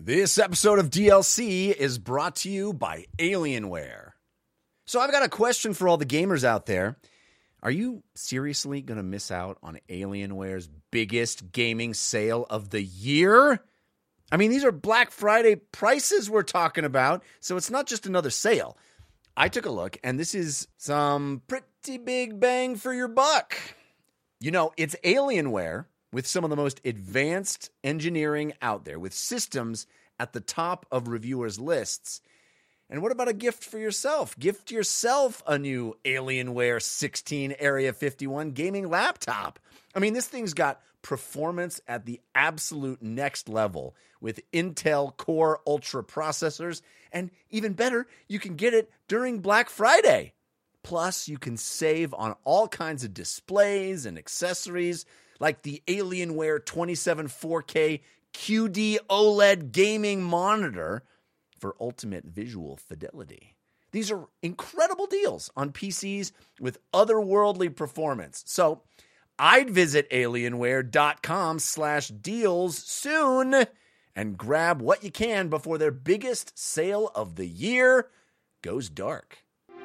This episode of DLC is brought to you by Alienware. So I've got a question for all the gamers out there. Are you seriously going to miss out on Alienware's biggest gaming sale of the year? I mean, these are Black Friday prices we're talking about, so it's not just another sale. I took a look, and this is some pretty big bang for your buck. You know, it's Alienware with some of the most advanced engineering out there, with systems at the top of reviewers' lists. And what about a gift for yourself? Gift yourself a new Alienware 16 Area 51 gaming laptop. I mean, this thing's got performance at the absolute next level with Intel Core Ultra processors. And even better, you can get it during Black Friday. Plus, you can save on all kinds of displays and accessories like the Alienware 27 4K QD OLED gaming monitor for ultimate visual fidelity. These are incredible deals on PCs with otherworldly performance. So I'd visit alienware.com/deals soon and grab what you can before their biggest sale of the year goes dark.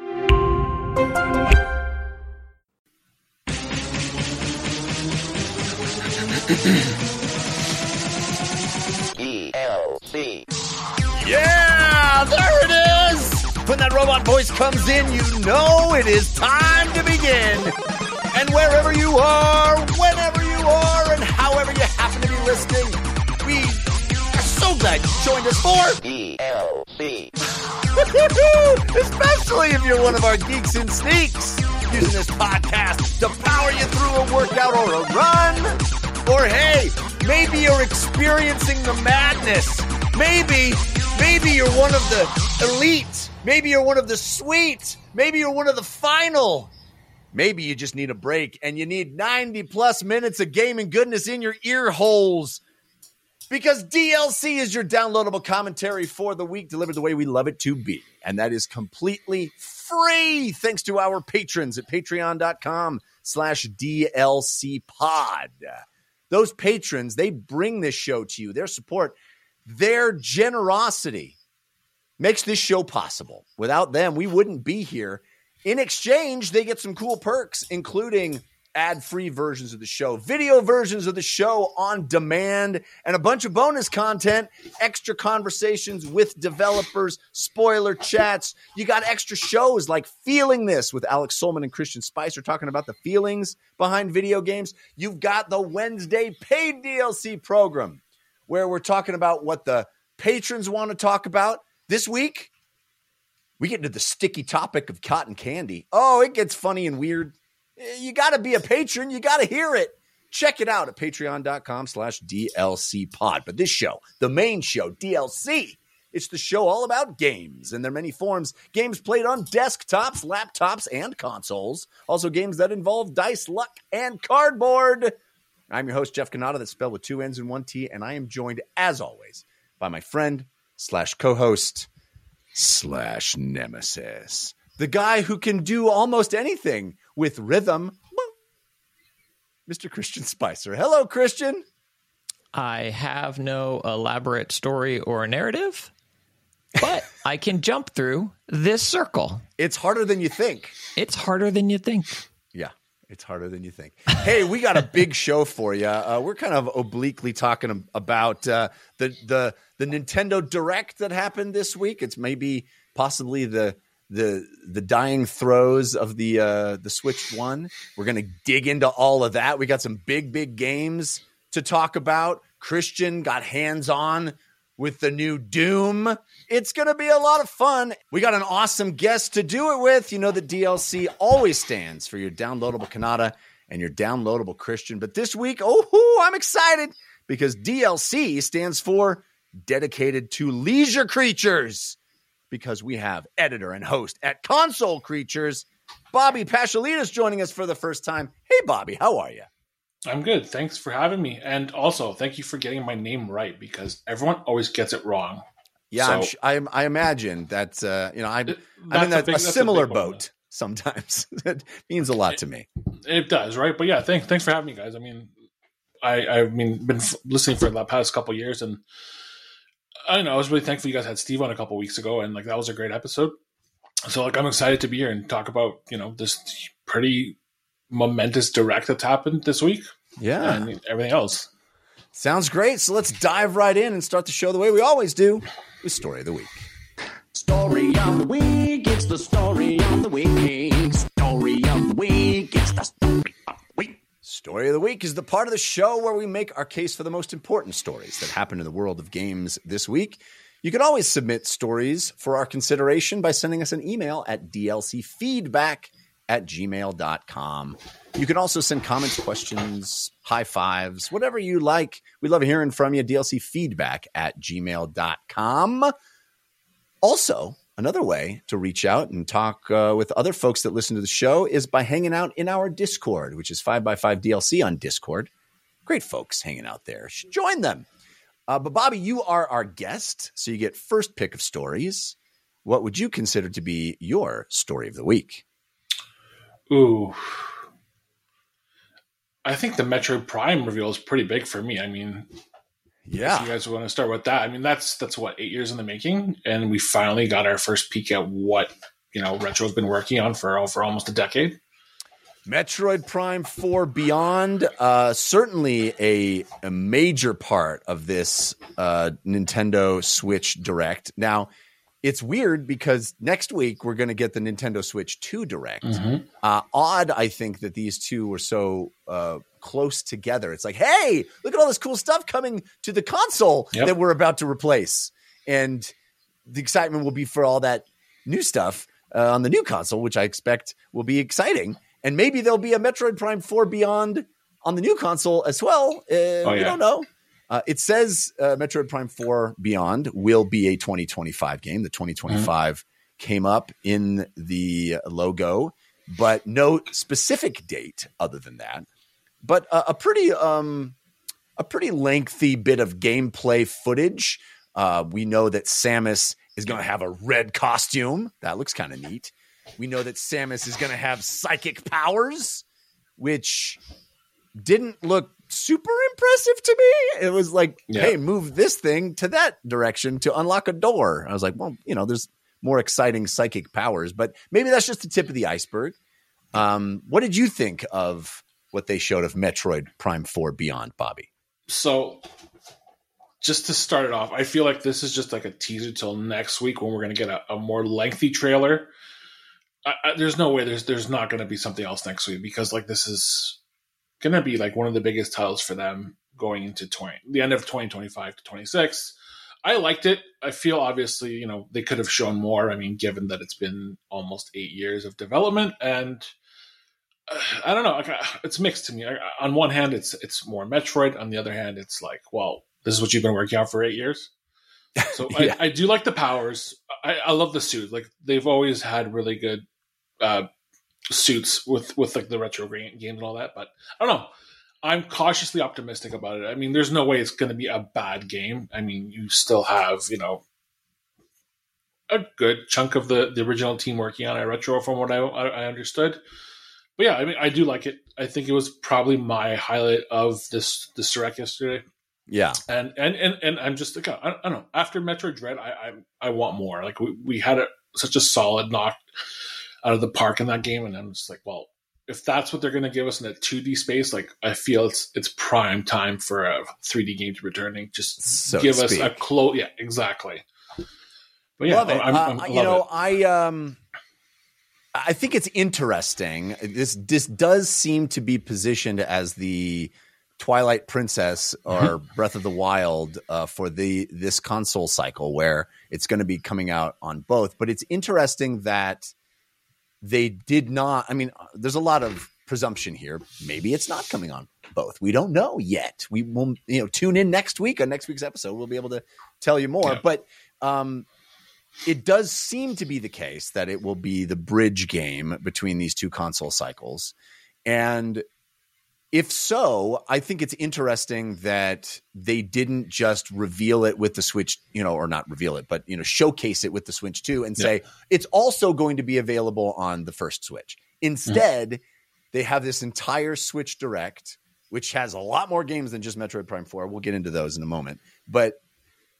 DLC. Yeah, there it is! When that robot voice comes in, you know it is time to begin. And wherever you are, whenever you are, and however you happen to be listening, we are so glad you joined us for DLC. Especially if you're one of our geeks and sneaks using this podcast to power you through a workout or a run. Or hey, maybe you're experiencing the madness. Maybe you're one of the elite. Maybe you're one of the sweet. Maybe you're one of the final. Maybe you just need a break and you need 90 plus minutes of gaming goodness in your ear holes. Because DLC is your downloadable commentary for the week delivered the way we love it to be. And that is completely free thanks to our patrons at patreon.com/DLCpod. Those patrons, they bring this show to you. Their support, their generosity makes this show possible. Without them, we wouldn't be here. In exchange, they get some cool perks, including ad-free versions of the show, video versions of the show on demand, and a bunch of bonus content, extra conversations with developers, spoiler chats. You got extra shows like Feeling This with Alex Solman and Christian Spicer talking about the feelings behind video games. You've got the Wednesday paid DLC program where we're talking about what the patrons want to talk about. This week, we get into the sticky topic of cotton candy. Oh, it gets funny and weird. You got to be a patron. You got to hear it. Check it out at patreon.com/DLCpod. But this show, the main show, DLC, it's the show all about games and their many forms. Games played on desktops, laptops, and consoles. Also games that involve dice, luck, and cardboard. I'm your host, Jeff Cannata, that's spelled with 2 N's and 1 T, and I am joined, as always, by my friend / co-host / nemesis. The guy who can do almost anything with rhythm, Mr. Christian Spicer. Hello, Christian. I have no elaborate story or narrative, but I can jump through this circle. It's harder than you think. It's harder than you think. Yeah, it's harder than you think. Hey, we got a big show for you. We're kind of obliquely talking about the Nintendo Direct that happened this week. It's maybe possibly the dying throes of the Switch 1. We're going to dig into all of that. We got some big games to talk about. Christian got hands-on with the new Doom. It's going to be a lot of fun. We got an awesome guest to do it with. You know that DLC always stands for your downloadable Cannata and your downloadable Christian. But this week, I'm excited because DLC stands for Dedicated to Leisure Creatures. Because we have editor and host at Console Creatures, Bobby Pashalinas, joining us for the first time. Hey, Bobby, how are you? I'm good. Thanks for having me. And also, thank you for getting my name right, because everyone always gets it wrong. Yeah, so, I imagine that, I'm in a similar boat sometimes. It means a lot to me. It does, right? But yeah, thanks for having me, guys. I mean, I've been listening for the past couple of years, and I know. I was really thankful you guys had Steve on a couple weeks ago, and like that was a great episode. So like I'm excited to be here and talk about this pretty momentous direct that's happened this week. Yeah, and everything else. Sounds great. So let's dive right in and start the show the way we always do with Story of the Week. Story of the week. It's the story of the week. Story of the week. It's the story of the week. Story of the Week is the part of the show where we make our case for the most important stories that happen in the world of games this week. You can always submit stories for our consideration by sending us an email at dlcfeedback@gmail.com. You can also send comments, questions, high fives, whatever you like. We love hearing from you. dlcfeedback@gmail.com. Also, another way to reach out and talk with other folks that listen to the show is by hanging out in our Discord, which is 5x5 DLC on Discord. Great folks hanging out there. Join them. But Bobby, you are our guest, so you get first pick of stories. What would you consider to be your story of the week? Ooh. I think the Metroid Prime reveal is pretty big for me. I mean, yeah. If you guys want to start with that, I mean, that's what, 8 years in the making, and we finally got our first peek at what Retro's been working on for almost a decade. Metroid Prime 4 Beyond, certainly a major part of this Nintendo Switch Direct. Now, it's weird because next week we're going to get the Nintendo Switch 2 Direct. Mm-hmm. Odd, I think, that these two were so close together. It's like, hey, look at all this cool stuff coming to the console that we're about to replace. And the excitement will be for all that new stuff on the new console, which I expect will be exciting. And maybe there'll be a Metroid Prime 4 Beyond on the new console as well. We don't know. It says Metroid Prime 4 Beyond will be a 2025 game. The 2025 came up in the logo, but no specific date other than that. But a pretty lengthy bit of gameplay footage. We know that Samus is going to have a red costume. That looks kind of neat. We know that Samus is going to have psychic powers, which didn't look super impressive to me. It was like, hey, move this thing to that direction to unlock a door. I was like, well, there's more exciting psychic powers, but maybe that's just the tip of the iceberg. What did you think of what they showed of Metroid Prime 4 Beyond, Bobby? So just to start it off, I feel like this is just like a teaser till next week when we're going to get a more lengthy trailer. There's no way there's not going to be something else next week, because like this is going to be like one of the biggest titles for them going into the end of 2025 to 26. I liked it. I feel obviously, they could have shown more. I mean, given that it's been almost 8 years of development, and I don't know. It's mixed to me. On one hand, it's more Metroid. On the other hand, it's like, well, this is what you've been working on for 8 years. So I do like the powers. I love the suit. Like they've always had really good suits with like the retro games and all that. But I don't know. I'm cautiously optimistic about it. I mean, there's no way it's going to be a bad game. I mean, you still have, a good chunk of the original team working on it retro from what I understood. But yeah, I mean, I do like it. I think it was probably my highlight of this Direct yesterday. Yeah. And I'm just like, I don't know. After Metroid Dread, I want more. Like we had such a solid knock out of the park in that game. And I'm just like, well, if that's what they're going to give us in a 2D space, like I feel it's prime time for a 3D game to returning. Just so give us a close. Yeah, exactly. But yeah, love it. I think it's interesting. This does seem to be positioned as the Twilight Princess or Breath of the Wild for this console cycle, where it's going to be coming out on both. But it's interesting that they did not. I mean, there's a lot of presumption here. Maybe it's not coming on both. We don't know yet. We will, tune in next week on next week's episode. We'll be able to tell you more. Yeah. But it does seem to be the case that it will be the bridge game between these two console cycles. And if so, I think it's interesting that they didn't just reveal it with the Switch, or not reveal it, but, showcase it with the Switch 2 and say, it's also going to be available on the first Switch. Instead, they have this entire Switch Direct, which has a lot more games than just Metroid Prime 4. We'll get into those in a moment. But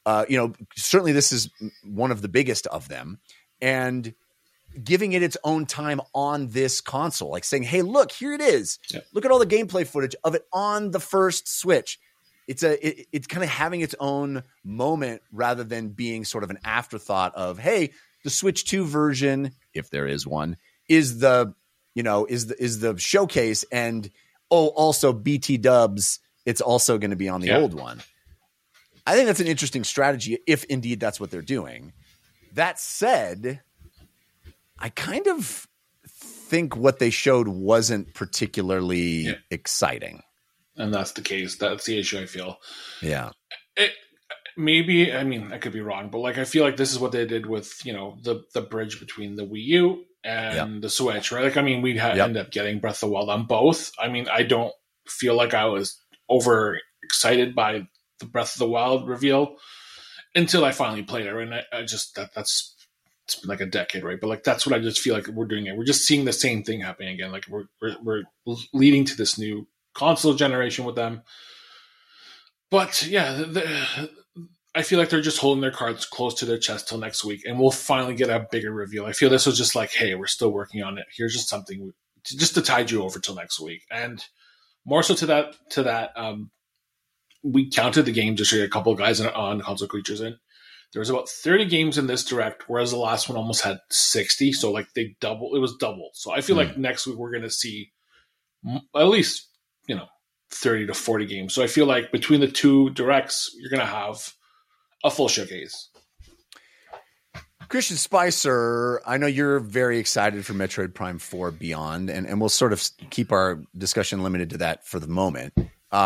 certainly this is one of the biggest of them, and giving it its own time on this console, like saying, hey, look, here it is. Yeah. Look at all the gameplay footage of it on the first Switch. It's kind of having its own moment rather than being sort of an afterthought of, hey, the Switch 2 version, if there is one, is the showcase, and also BT dubs, it's also going to be on the old one. I think that's an interesting strategy if indeed that's what they're doing. That said, I kind of think what they showed wasn't particularly exciting. And that's the case. That's the issue, I feel. Yeah. Maybe, I mean, I could be wrong, but like I feel like this is what they did with, the bridge between the Wii U and the Switch, right? Like, I mean, we ended up getting Breath of the Wild on both. I mean, I don't feel like I was over excited by the Breath of the Wild reveal until I finally played it. And I just, that's it's been like a decade, right? But like, that's what I just feel like we're doing it. We're just seeing the same thing happening again. Like we're leading to this new console generation with them. But yeah, I feel like they're just holding their cards close to their chest till next week, and we'll finally get a bigger reveal. I feel this was just like, hey, we're still working on it. Here's just something just to tide you over till next week. And more so to that, we counted the games to show you a couple of guys on Console Creatures, and there was about 30 games in this direct, whereas the last one almost had 60. So like it was double. So I feel like next week we're going to see at least, 30 to 40 games. So I feel like between the two directs, you're going to have a full showcase. Christian Spicer, I know you're very excited for Metroid Prime 4 Beyond, and we'll sort of keep our discussion limited to that for the moment.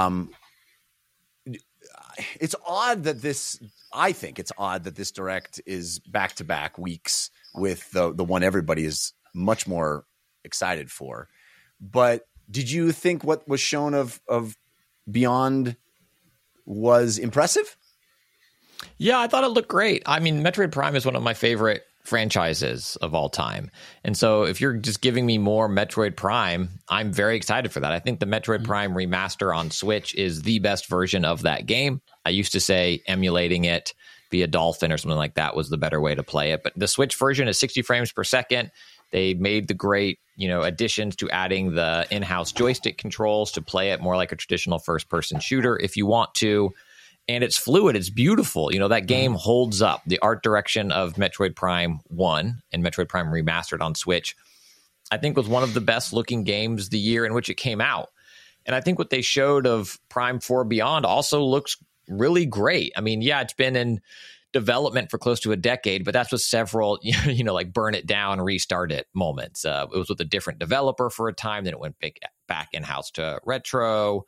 It's odd that I think it's odd that this direct is back-to-back weeks with the one everybody is much more excited for. But did you think what was shown of Beyond was impressive? Yeah, I thought it looked great. I mean, Metroid Prime is one of my favorite franchises of all time. And so if you're just giving me more Metroid Prime, I'm very excited for that. I think the Metroid Prime remaster on Switch is the best version of that game. I used to say emulating it via Dolphin or something like that was the better way to play it. But the Switch version is 60 frames per second. They made the great, additions to adding the in-house joystick controls to play it more like a traditional first-person shooter if you want to. And it's fluid. It's beautiful. That game holds up. The art direction of Metroid Prime 1 and Metroid Prime Remastered on Switch, I think was one of the best looking games the year in which it came out. And I think what they showed of Prime 4 Beyond also looks really great. I mean, yeah, it's been in development for close to a decade, but that's with several, like burn it down, restart it moments. It was with a different developer for a time, then it went back in-house to Retro.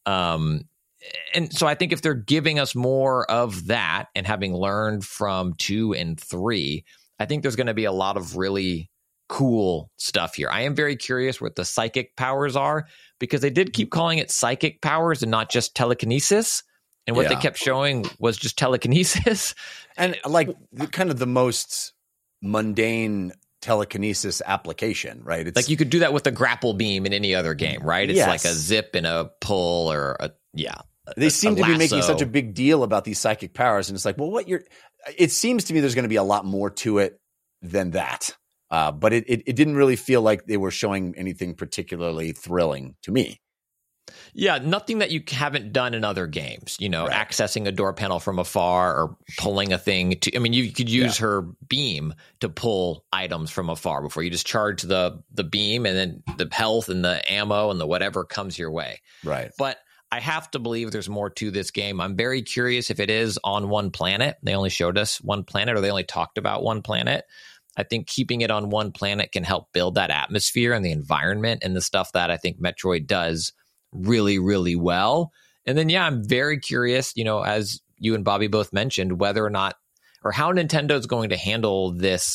And so I think if they're giving us more of that and having learned from 2 and 3, I think there's going to be a lot of really cool stuff here. I am very curious what the psychic powers are, because they did keep calling it psychic powers and not just telekinesis. And what they kept showing was just telekinesis. And like kind of the most mundane telekinesis application, right? It's like you could do that with a grapple beam in any other game, right? It's like a zip and a pull or They seem to be making such a big deal about these psychic powers, and it's like, well, it seems to me there's going to be a lot more to it than that. But it didn't really feel like they were showing anything particularly thrilling to me. Yeah, nothing that you haven't done in other games, accessing a door panel from afar or pulling a thing you could use her beam to pull items from afar before you just charge the beam, and then the health and the ammo and the whatever comes your way. Right. But I have to believe there's more to this game. I'm very curious if it is on one planet. They only showed us one planet, or they only talked about one planet. I think keeping it on one planet can help build that atmosphere and the environment and the stuff that I think Metroid does really, really well. And then, I'm very curious, as you and Bobby both mentioned, whether or not, or how Nintendo is going to handle this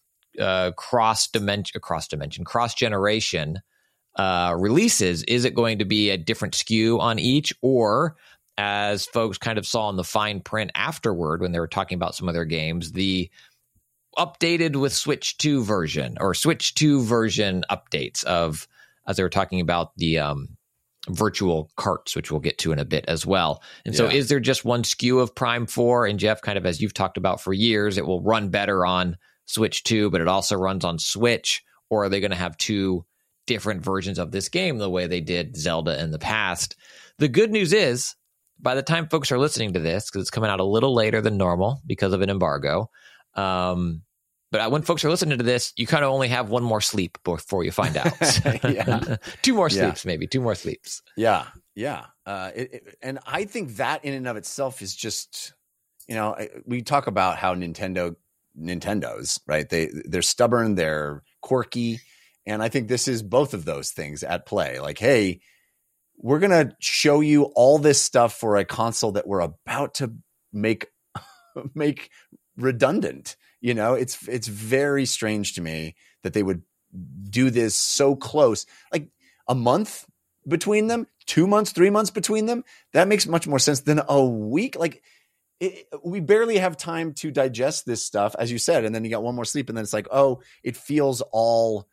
cross-generation releases. Is it going to be a different SKU on each, or as folks kind of saw in the fine print afterward when they were talking about some of their games, the updated with Switch 2 version or Switch 2 version updates of, as they were talking about the virtual carts, which we'll get to in a bit as well. And so is there just one SKU of Prime 4? And Jeff, kind of as you've talked about for years, it will run better on Switch 2, but it also runs on Switch? Or are they going to have two different versions of this game the way they did Zelda in the past? The good news is, by the time folks are listening to this, because it's coming out a little later than normal because of an embargo, but when folks are listening to this, you kind of only have one more sleep before you find out. Two more sleeps, maybe. Two more sleeps. Yeah. And I think that in and of itself is just, we talk about how Nintendo's, right? They're stubborn, they're quirky. And I think this is both of those things at play. Like, hey, we're going to show you all this stuff for a console that we're about to make redundant. It's very strange to me that they would do this so close, like a month between them, 2 months, 3 months between them. That makes much more sense than a week. Like we barely have time to digest this stuff, as you said. And then you got one more sleep. And then it's like, oh, it feels all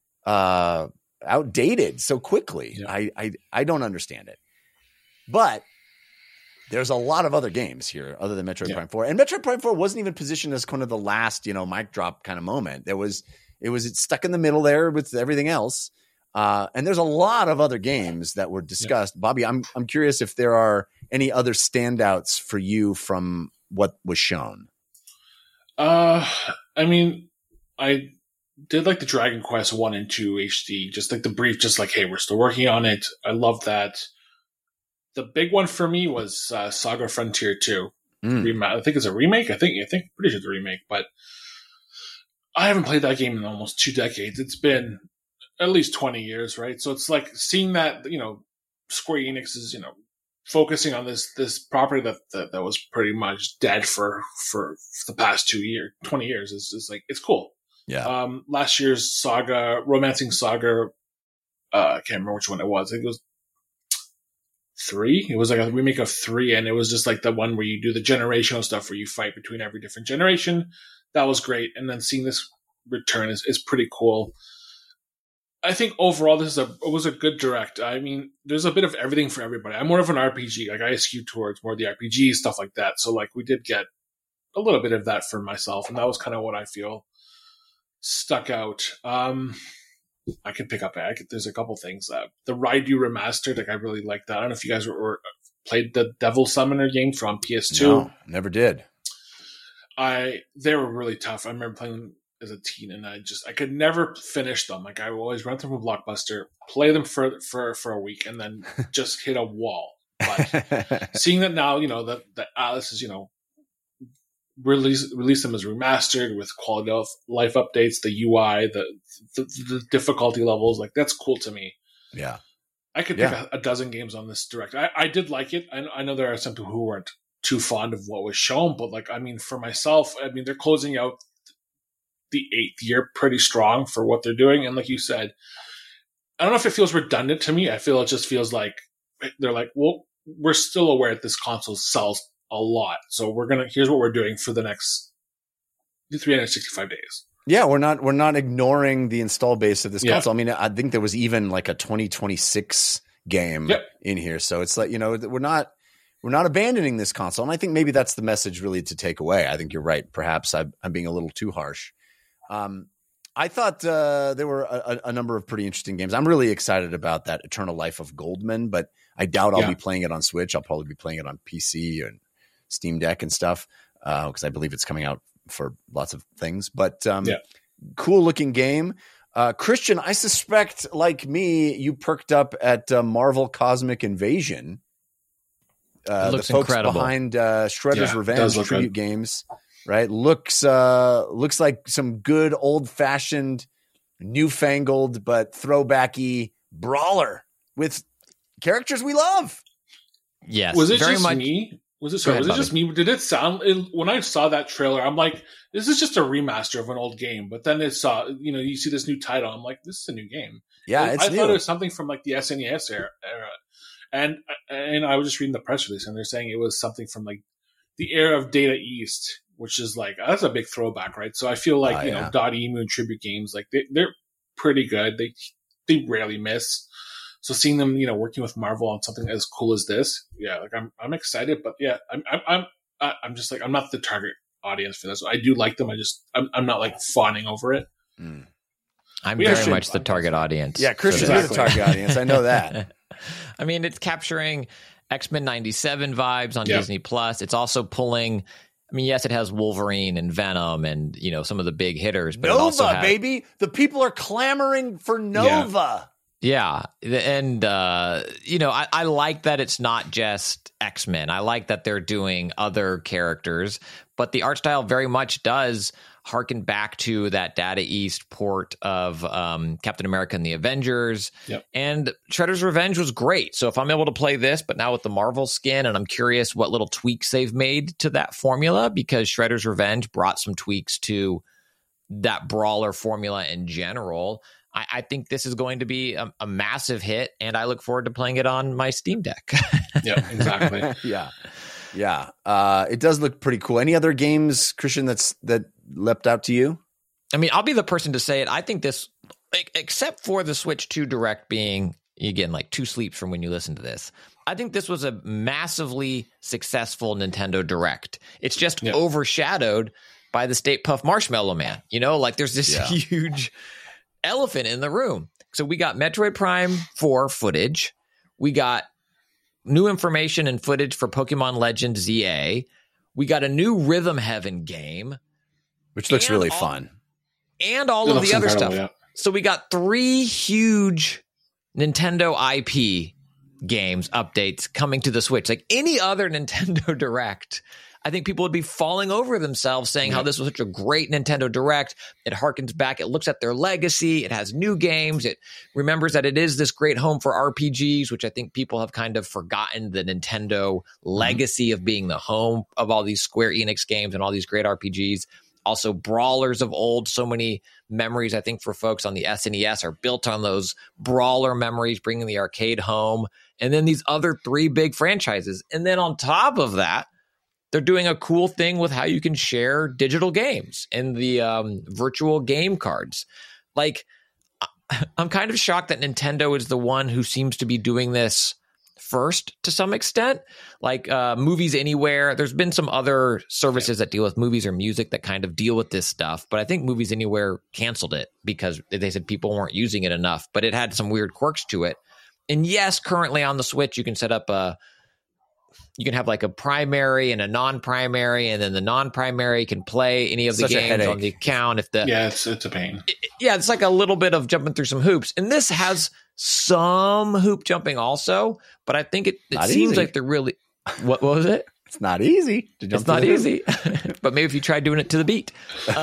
outdated so quickly. Yeah. I don't understand it, but there's a lot of other games here other than Metroid Prime 4. And Metroid Prime 4 wasn't even positioned as kind of the last, mic drop kind of moment. It's stuck in the middle there with everything else. And there's a lot of other games that were discussed. Bobby, I'm curious if there are any other standouts for you from what was shown. I mean, I did like the Dragon Quest 1 and 2 HD, just like the brief, just like, hey, we're still working on it. I love that. The big one for me was Saga Frontier 2. I think it's a remake. I think pretty sure it's a remake, but I haven't played that game in almost 2 decades. It's been at least 20 years, right? So it's like seeing that, Square Enix is, focusing on this property that was pretty much dead for the past 20 years is like, it's cool. Yeah. Last year's Romancing Saga, I can't remember which one it was. I think it was 3. It was like a remake of 3, and it was just like the one where you do the generational stuff where you fight between every different generation. That was great. And then seeing this return is pretty cool. I think overall it was a good direct. I mean, there's a bit of everything for everybody. I'm more of an RPG. Like I skew towards more of the RPG stuff like that. So like we did get a little bit of that for myself, and that was kind of what I feel stuck out. I could pick up. There's a couple things. The Raidu Remastered, like I really liked that. I don't know if you guys played the Devil Summoner game from PS2. No, never did. They were really tough. I remember playing them as a teen, and I could never finish them. Like I would always run them from Blockbuster, play them for a week, and then just hit a wall. But seeing that now, that Alice is, release them as remastered with quality of life updates, the UI, the difficulty levels, like that's cool to me. Yeah. I could pick a dozen games on this direct. I did like it. I know there are some people who weren't too fond of what was shown, but like, I mean, for myself, I mean, they're closing out the 8th year pretty strong for what they're doing. And like you said, I don't know if it feels redundant to me. I feel it just feels like they're like, well, we're still aware that this console sells a lot. So here's what we're doing for the next 365 days. Yeah, we're not ignoring the install base of this console. I mean, I think there was even like a 2026 game in here. So it's like, we're not abandoning this console. And I think maybe that's the message really to take away. I think you're right. Perhaps I'm being a little too harsh. I thought there were a number of pretty interesting games. I'm really excited about that Eternal Life of Goldman, but I doubt I'll be playing it on Switch. I'll probably be playing it on PC and Steam Deck and stuff because I believe it's coming out for lots of things. But cool looking game. Christian, I suspect, like me, you perked up at Marvel Cosmic Invasion. It looks the folks incredible. Behind Shredder's Revenge tribute games, right? Looks like some good old fashioned, newfangled but throwbacky brawler with characters we love. Yes, was it very just much. Me? Was it just me? Did it sound when I saw that trailer? I'm like, this is just a remaster of an old game. But then you see this new title. I'm like, this is a new game. Yeah, I thought it was something from like the SNES era. And I was just reading the press release, and they're saying it was something from like the era of Data East, which is like that's a big throwback, right? So I feel like Dot Emu and tribute games, like they're pretty good. They rarely miss. So seeing them, working with Marvel on something as cool as this, yeah, like I'm excited. But yeah, I'm just like, I'm not the target audience for this. I do like them. I'm not like fawning over it. I'm very much the target audience. Yeah, Christian, you're the target audience. I know that. I mean, it's capturing X-Men 97 vibes on Disney Plus. It's also pulling. I mean, yes, it has Wolverine and Venom and some of the big hitters. But Nova, it also has, baby, the people are clamoring for Nova. Yeah, and I like that it's not just X-Men. I like that they're doing other characters, but the art style very much does harken back to that Data East port of Captain America and the Avengers. Yep. And Shredder's Revenge was great. So if I'm able to play this, but now with the Marvel skin, and I'm curious what little tweaks they've made to that formula, because Shredder's Revenge brought some tweaks to that brawler formula in general. I think this is going to be a massive hit, and I look forward to playing it on my Steam Deck. Yeah, exactly. Yeah. It does look pretty cool. Any other games, Christian, that leapt out to you? I mean, I'll be the person to say it. I think this, except for the Switch 2 Direct being, again, like 2 sleeps from when you listen to this, I think this was a massively successful Nintendo Direct. It's just overshadowed by the Stay Puft Marshmallow Man. Like there's this huge elephant in the room. So we got Metroid Prime 4 footage. We got new information and footage for Pokemon Legends ZA. We got a new Rhythm Heaven game, which looks really fun. And all of the other stuff. Yeah. So we got 3 huge Nintendo IP games updates coming to the Switch. Like any other Nintendo Direct, I think people would be falling over themselves saying how this was such a great Nintendo Direct. It harkens back. It looks at their legacy. It has new games. It remembers that it is this great home for RPGs, which I think people have kind of forgotten the Nintendo legacy of being the home of all these Square Enix games and all these great RPGs. Also, brawlers of old. So many memories, I think, for folks on the SNES are built on those brawler memories, bringing the arcade home. And then these other 3 big franchises. And then on top of that, they're doing a cool thing with how you can share digital games and the virtual game cards. Like, I'm kind of shocked that Nintendo is the one who seems to be doing this first to some extent. Like Movies Anywhere, there's been some other services that deal with movies or music that kind of deal with this stuff. But I think Movies Anywhere canceled it because they said people weren't using it enough. But it had some weird quirks to it. And yes, currently on the Switch, you can set up you can have like a primary and a non-primary, and then the non-primary can play any of the games on the account. It's a pain. It's like a little bit of jumping through some hoops. And this has some hoop jumping also, but I think it seems like they're really, what was it? It's not easy to jump. It's not easy, but maybe if you try doing it to the beat.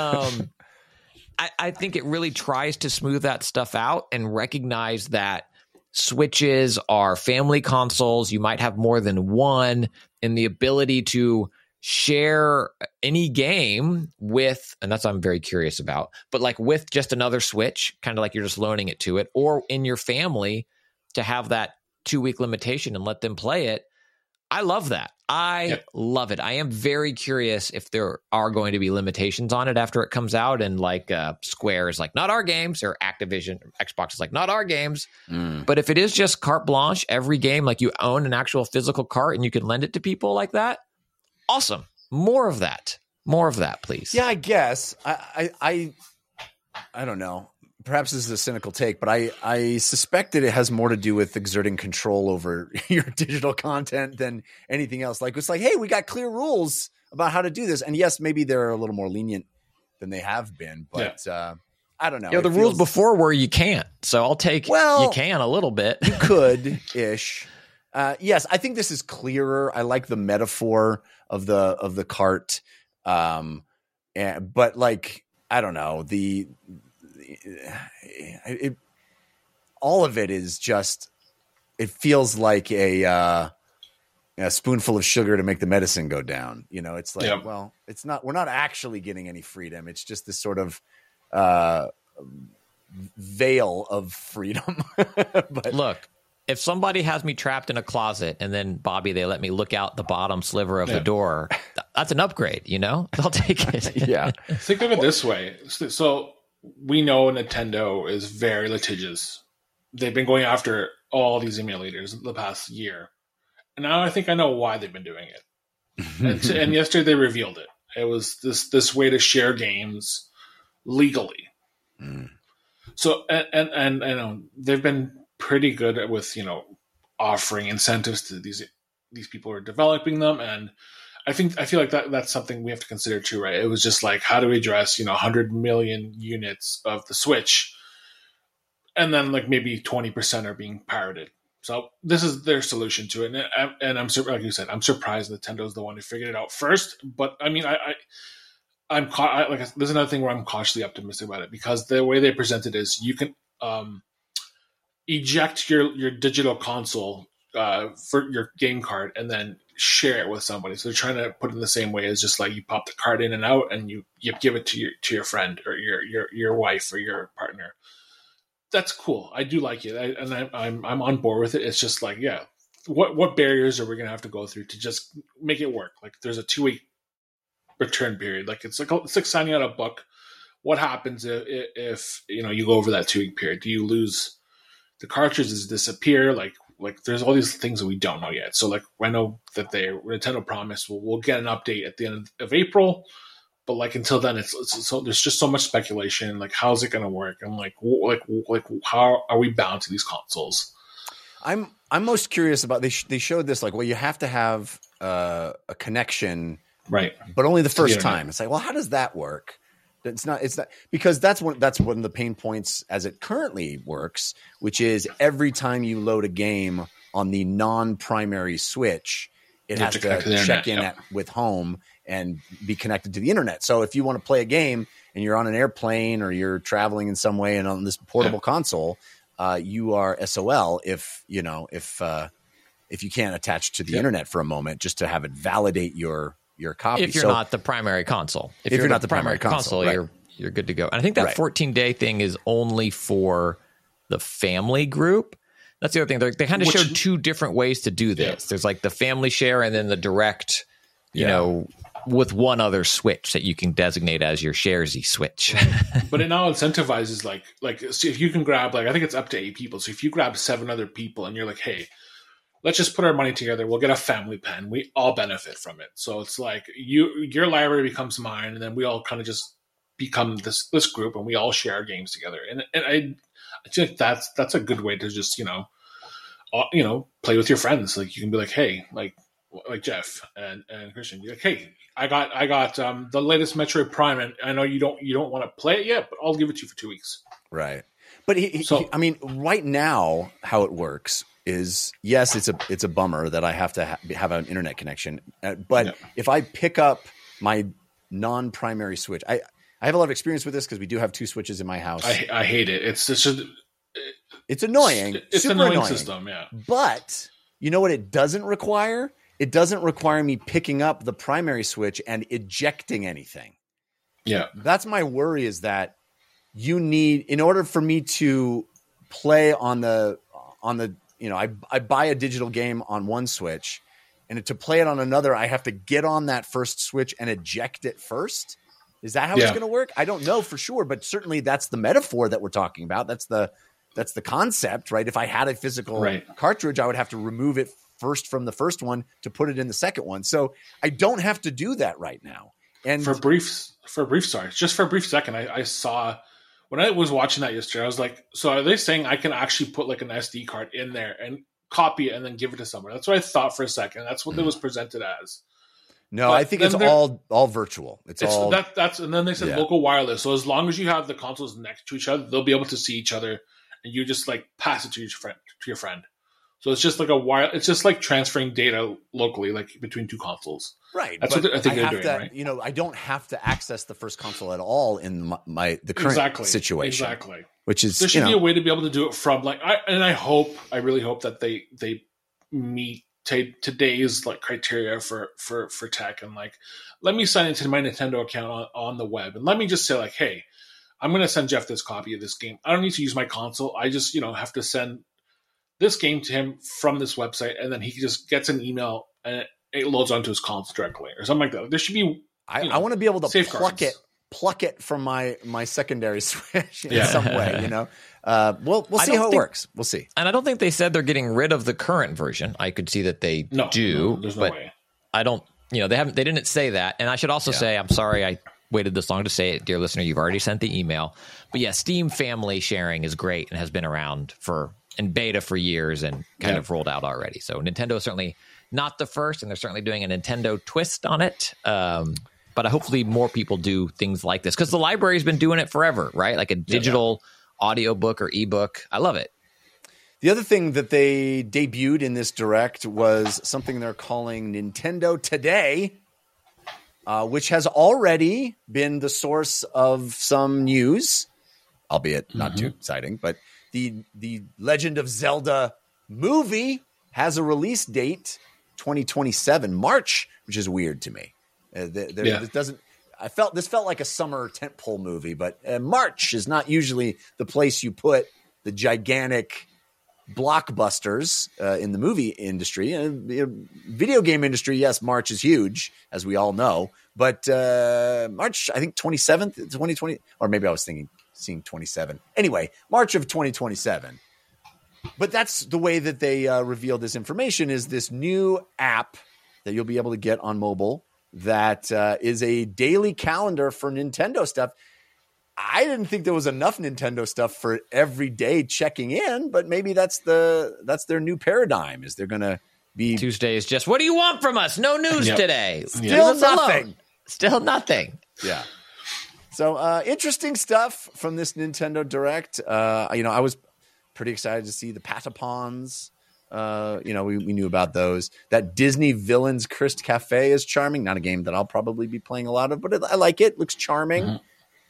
I think it really tries to smooth that stuff out and recognize that Switches are family consoles. You might have more than one, and the ability to share any game with, and that's what I'm very curious about, but like with just another Switch, kind of like you're just loaning it to it, or in your family to have that 2-week limitation and let them play it. I love that. I love it. I am very curious if there are going to be limitations on it after it comes out, and like Square is like, not our games, or Activision, Xbox is like, not our games. But if it is just carte blanche, every game, like you own an actual physical cart and you can lend it to people like that, awesome. More of that, please. Yeah, I guess. I don't know. Perhaps this is a cynical take, but I suspect that it has more to do with exerting control over your digital content than anything else. Like, it's like, hey, we got clear rules about how to do this. And yes, maybe they're a little more lenient than they have been, but I don't know. Yeah, the rules before were you can't. So I'll take you can a little bit. You could-ish. Yes, I think this is clearer. I like the metaphor of the cart. But like, I don't know, all of it is just, it feels like a spoonful of sugar to make the medicine go down. It's like, well, it's not, we're not actually getting any freedom. It's just this sort of veil of freedom. But look, if somebody has me trapped in a closet and then Bobby, they let me look out the bottom sliver of the door, that's an upgrade, I'll take it. Yeah. Think of it this way. So we know Nintendo is very litigious. They've been going after all these emulators the past year. And now I think I know why they've been doing it. And yesterday they revealed it. It was this way to share games legally. So and I know they've been pretty good with offering incentives to these people who are developing them, and I feel like that's something we have to consider too, right? It was just like, how do we address 100 million units of the Switch, and then like maybe 20% are being pirated. So this is their solution to it, and I'm like you said, I'm surprised Nintendo's the one who figured it out first. But I mean, there's another thing where I'm cautiously optimistic about it, because the way they present it is you can eject your digital console for your game card and then share it with somebody. So they're trying to put it in the same way as just like you pop the card in and out and you give it to your friend or your wife or your partner. That's cool. I do like it, I'm on board with it. It's just like, yeah, what barriers are we gonna have to go through to just make it work? Like there's a 2-week return period. Like it's like signing out a book. What happens if you go over that 2-week period? Do you lose the cartridges? Disappear? Like there's all these things that we don't know yet. So like I know that Nintendo promised we'll get an update at the end of April. But like until then, it's so there's just so much speculation. Like, how's it going to work? And like how are we bound to these consoles? I'm most curious about they showed this like, well, you have to have a connection, right? But only the first time. It's like, well, how does that work? It's not because that's one of the pain points as it currently works, which is every time you load a game on the non-primary Switch, it has to check in with home and be connected to the internet. So if you want to play a game and you're on an airplane or you're traveling in some way and on this portable console, you are SOL if you can't attach to the internet for a moment just to have it validate your copy. If you're not the primary console. If you're not the primary console, right, you're good to go. And I think that 14-day thing is only for the family group. That's the other thing. They kind of showed two different ways to do this. There's like the family share and then the direct, with one other Switch that you can designate as your Sharesy Switch. But it now incentivizes like so if you can grab I think it's up to 8 people. So if you grab 7 other people and you're like, hey, let's just put our money together. We'll get a family pen. We all benefit from it. So it's like your library becomes mine, and then we all kind of just become this group, and we all share our games together. And I think that's a good way to just play with your friends. Like you can be like, hey, like Jeff and Christian, be like, hey, I got the latest Metroid Prime, and I know you don't want to play it yet, but I'll give it to you for 2 weeks. Right. But I mean, right now, how it works is, yes, it's a bummer that I have to have an internet connection. But if I pick up my non-primary Switch, I have a lot of experience with this because we do have 2 Switches in my house. I hate it. It's annoying. It's super an annoying system, yeah. But you know what it doesn't require? It doesn't require me picking up the primary Switch and ejecting anything. Yeah. That's my worry, is that in order for me to play on the I buy a digital game on one Switch, and to play it on another, I have to get on that first Switch and eject it first. Is that how it's going to work? I don't know for sure, but certainly that's the metaphor that we're talking about. That's the concept, right? If I had a physical cartridge, I would have to remove it first from the first one to put it in the second one. So I don't have to do that right now. And for a brief second, I saw when I was watching that yesterday, I was like, so are they saying I can actually put like an SD card in there and copy it and then give it to someone? That's what I thought for a second. That's what it was presented as. No, but I think it's all virtual. It's all and then they said local wireless. So as long as you have the consoles next to each other, they'll be able to see each other, and you just like pass it to your friend. So it's just like it's just like transferring data locally, like between 2 consoles. Right. That's what I think they're doing, right? I don't have to access the first console at all in the current situation. Exactly. Which is, there should be a way to be able to do it from I really hope that they meet today's like criteria for tech, and like, let me sign into my Nintendo account on the web, and let me just say like, hey, I'm going to send Jeff this copy of this game. I don't need to use my console. I just, have to send this game to him from this website, and then he just gets an email and it loads onto his console directly or something like that. There should be, I want to be able to pluck it pluck it from my secondary Switch in some way. We'll see how it works. We'll see. And I don't think they said they're getting rid of the current version. I could see that they do. There's no but way. I don't. They didn't say that. And I should also say, I'm sorry I waited this long to say it, dear listener. You've already sent the email. But yeah, Steam family sharing is great and has been around in beta for years and kind of rolled out already. So Nintendo is certainly not the first, and they're certainly doing a Nintendo twist on it. But hopefully more people do things like this because the library's been doing it forever, right? Like a digital audiobook or ebook. I love it. The other thing that they debuted in this Direct was something they're calling Nintendo Today, which has already been the source of some news, albeit not too exciting. But the Legend of Zelda movie has a release date, 2027, March, which is weird to me. This felt like a summer tentpole movie, but March is not usually the place you put the gigantic blockbusters in the movie industry. Video game industry, yes, March is huge, as we all know, but March, I think 27th, 2020, or maybe I was seeing 27. Anyway, March of 2027. But that's the way that they revealed this information, is this new app that you'll be able to get on mobile that is a daily calendar for Nintendo stuff. I didn't think there was enough Nintendo stuff for every day checking in, but maybe that's their new paradigm. Is they're going to be Tuesdays just, what do you want from us? No news today. Still nothing. Still nothing. Yeah. So interesting stuff from this Nintendo Direct. I was pretty excited to see the Patapons. We knew about those. That Disney Villains Cursed Cafe is charming. Not a game that I'll probably be playing a lot of, but I like it. Looks charming.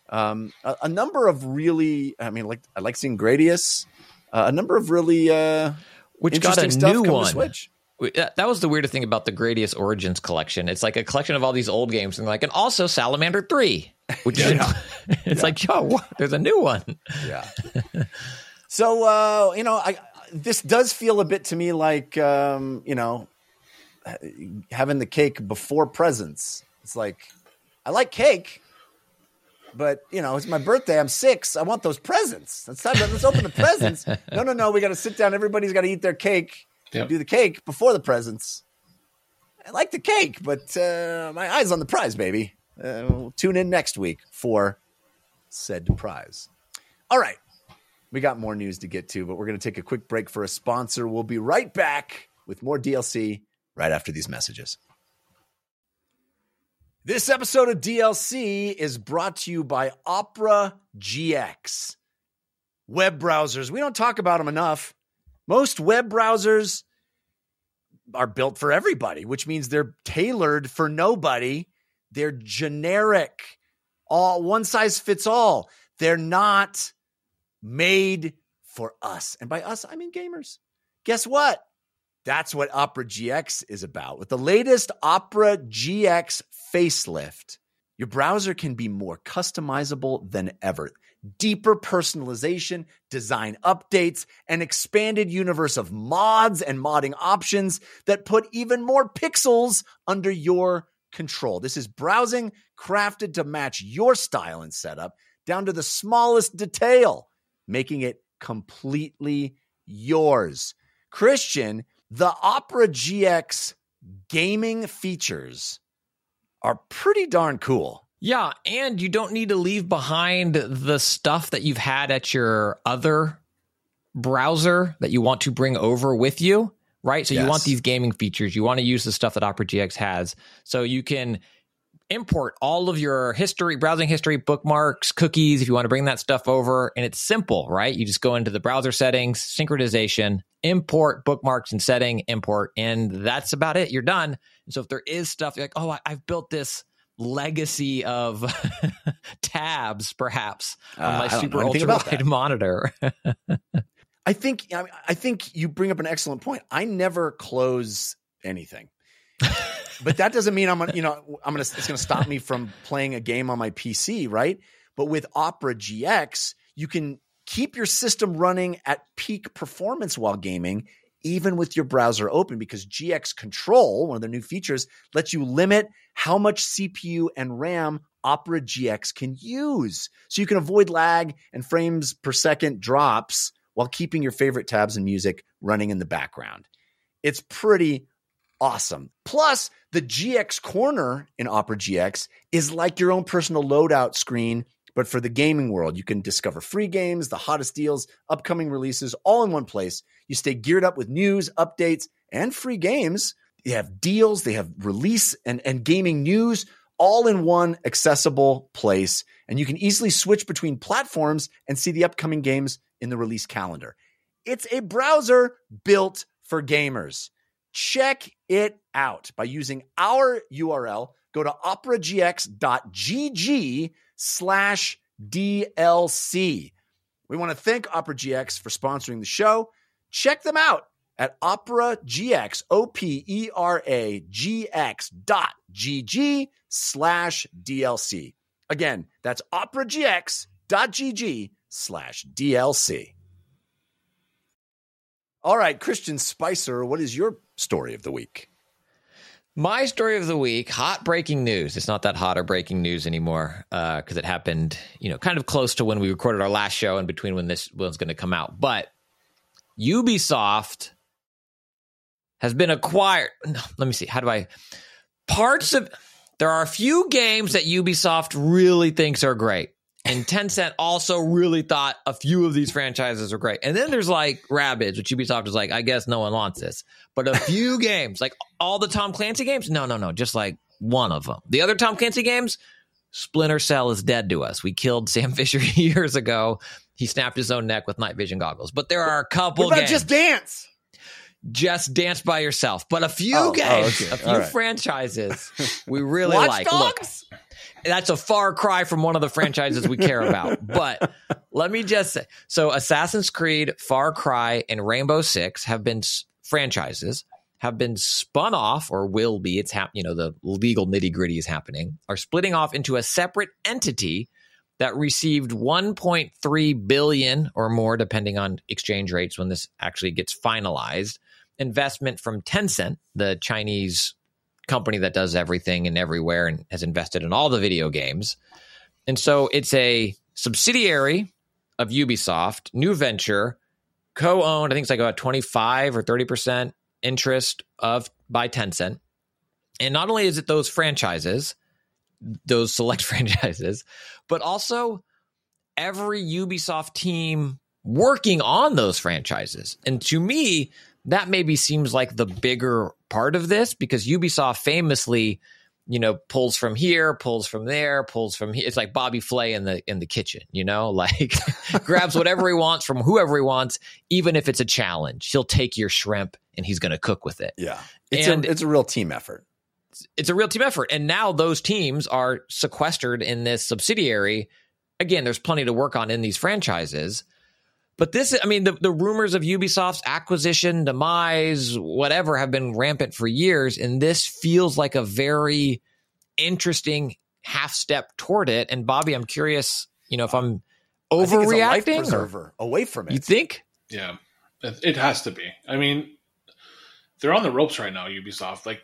A number of really, I like seeing Gradius. A number of really which got a stuff new one. To Switch. That was the weird thing about the Gradius Origins collection. It's like a collection of all these old games, and also Salamander 3, which is like, there's a new one. Yeah. So this does feel a bit to me like having the cake before presents. It's like, I like cake, but it's my birthday. I'm 6. I want those presents. Let's open the presents. No. We got to sit down. Everybody's got to eat their cake. Yep. Do the cake before the presents. I like the cake, but my eye's on the prize, baby. We'll tune in next week for said prize. All right. We got more news to get to, but we're going to take a quick break for a sponsor. We'll be right back with more DLC right after these messages. This episode of DLC is brought to you by Opera GX. Web browsers. We don't talk about them enough. Most web browsers are built for everybody, which means they're tailored for nobody. They're generic. One size fits all. They're not made for us. And by us, I mean gamers. Guess what? That's what Opera GX is about. With the latest Opera GX facelift, your browser can be more customizable than ever. Deeper personalization, design updates, an expanded universe of mods and modding options that put even more pixels under your control. This is browsing crafted to match your style and setup down to the smallest detail, making it completely yours. Christian, the Opera GX gaming features are pretty darn cool. Yeah, and you don't need to leave behind the stuff that you've had at your other browser that you want to bring over with you, right? So you want these gaming features. You want to use the stuff that Opera GX has. So you can import all of your history, browsing history, bookmarks, cookies, if you want to bring that stuff over. And it's simple, right? You just go into the browser settings, synchronization, import bookmarks and setting, import, and that's about it. You're done. And so if there is stuff, you're like, I've built this legacy of tabs, perhaps, on my super ultra wide monitor. I think you bring up an excellent point. I never close anything. But that doesn't mean it's going to stop me from playing a game on my PC, right? But with Opera GX, you can keep your system running at peak performance while gaming, even with your browser open, because GX Control, one of their new features, lets you limit how much CPU and RAM Opera GX can use, so you can avoid lag and frames per second drops while keeping your favorite tabs and music running in the background. It's pretty awesome. Plus, the GX Corner in Opera GX is like your own personal loadout screen, but for the gaming world. You can discover free games, the hottest deals, upcoming releases, all in one place. You stay geared up with news, updates, and free games. They have deals, they have release and gaming news, all in one accessible place. And you can easily switch between platforms and see the upcoming games in the release calendar. It's a browser built for gamers. Check it out by using our URL. Go to operagx.gg/DLC. We want to thank Opera GX for sponsoring the show. Check them out at Opera GX, operagx.gg/DLC. Again, that's operagx.gg/DLC. All right, Christian Spicer, what is your story of the week? My story of the week, hot breaking news. It's not that hot or breaking news anymore because it happened, kind of close to when we recorded our last show and between when this one's going to come out. But Ubisoft has been acquired. No, let me see. There are a few games that Ubisoft really thinks are great. And Tencent also really thought a few of these franchises are great. And then there's like Rabbids, which Ubisoft is like, I guess no one wants this. But a few games, like all the Tom Clancy games, no, just like one of them. The other Tom Clancy games, Splinter Cell is dead to us. We killed Sam Fisher years ago. He snapped his own neck with night vision goggles. But there are a couple what about games. Just Dance? Just Dance by yourself. But a few games, okay. a few franchises we really Watch like. Dogs? Look, that's a far cry from one of the franchises we care about. But let me just say, so Assassin's Creed, Far Cry, and Rainbow Six have been franchises, have been spun off or will be. It's the legal nitty gritty is happening, are splitting off into a separate entity that received 1.3 billion or more, depending on exchange rates when this actually gets finalized, investment from Tencent, the Chinese company that does everything and everywhere and has invested in all the video games. And so it's a subsidiary of Ubisoft, new venture, co-owned, I think it's like about 25 or 30% interest by Tencent. And not only is it those franchises, those select franchises, but also every Ubisoft team working on those franchises. And to me, that maybe seems like the bigger part of this, because Ubisoft famously, pulls from here, pulls from there, pulls from here. It's like Bobby Flay in the kitchen, like grabs whatever he wants from whoever he wants, even if it's a challenge. He'll take your shrimp and he's going to cook with it. Yeah, it's a real team effort. It's a real team effort. And now those teams are sequestered in this subsidiary. Again, there's plenty to work on in these franchises. But the rumors of Ubisoft's acquisition, demise, whatever, have been rampant for years. And this feels like a very interesting half step toward it. And Bobby, I'm curious, if I'm overreacting. I think it's a life preserver away from it. You think? Yeah, it has to be. I mean, they're on the ropes right now, Ubisoft. Like,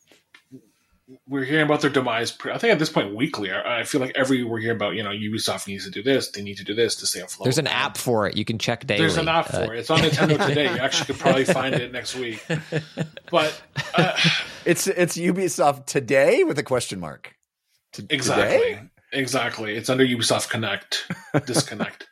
we're hearing about their demise. I think at this point weekly. I feel like we're hearing about, Ubisoft needs to do this. They need to do this to stay afloat. There's an app for it. You can check daily. There's an app for it. It's on Nintendo today. You actually could probably find it next week. But it's Ubisoft Today with a question mark. Exactly. It's under Ubisoft Connect. Disconnect.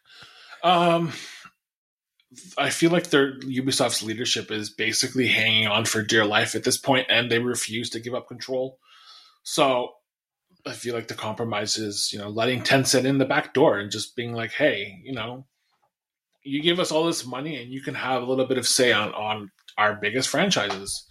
I feel like Ubisoft's leadership is basically hanging on for dear life at this point, and they refuse to give up control. So I feel like the compromise is, letting Tencent in the back door and just being like, hey, you give us all this money and you can have a little bit of say on our biggest franchises.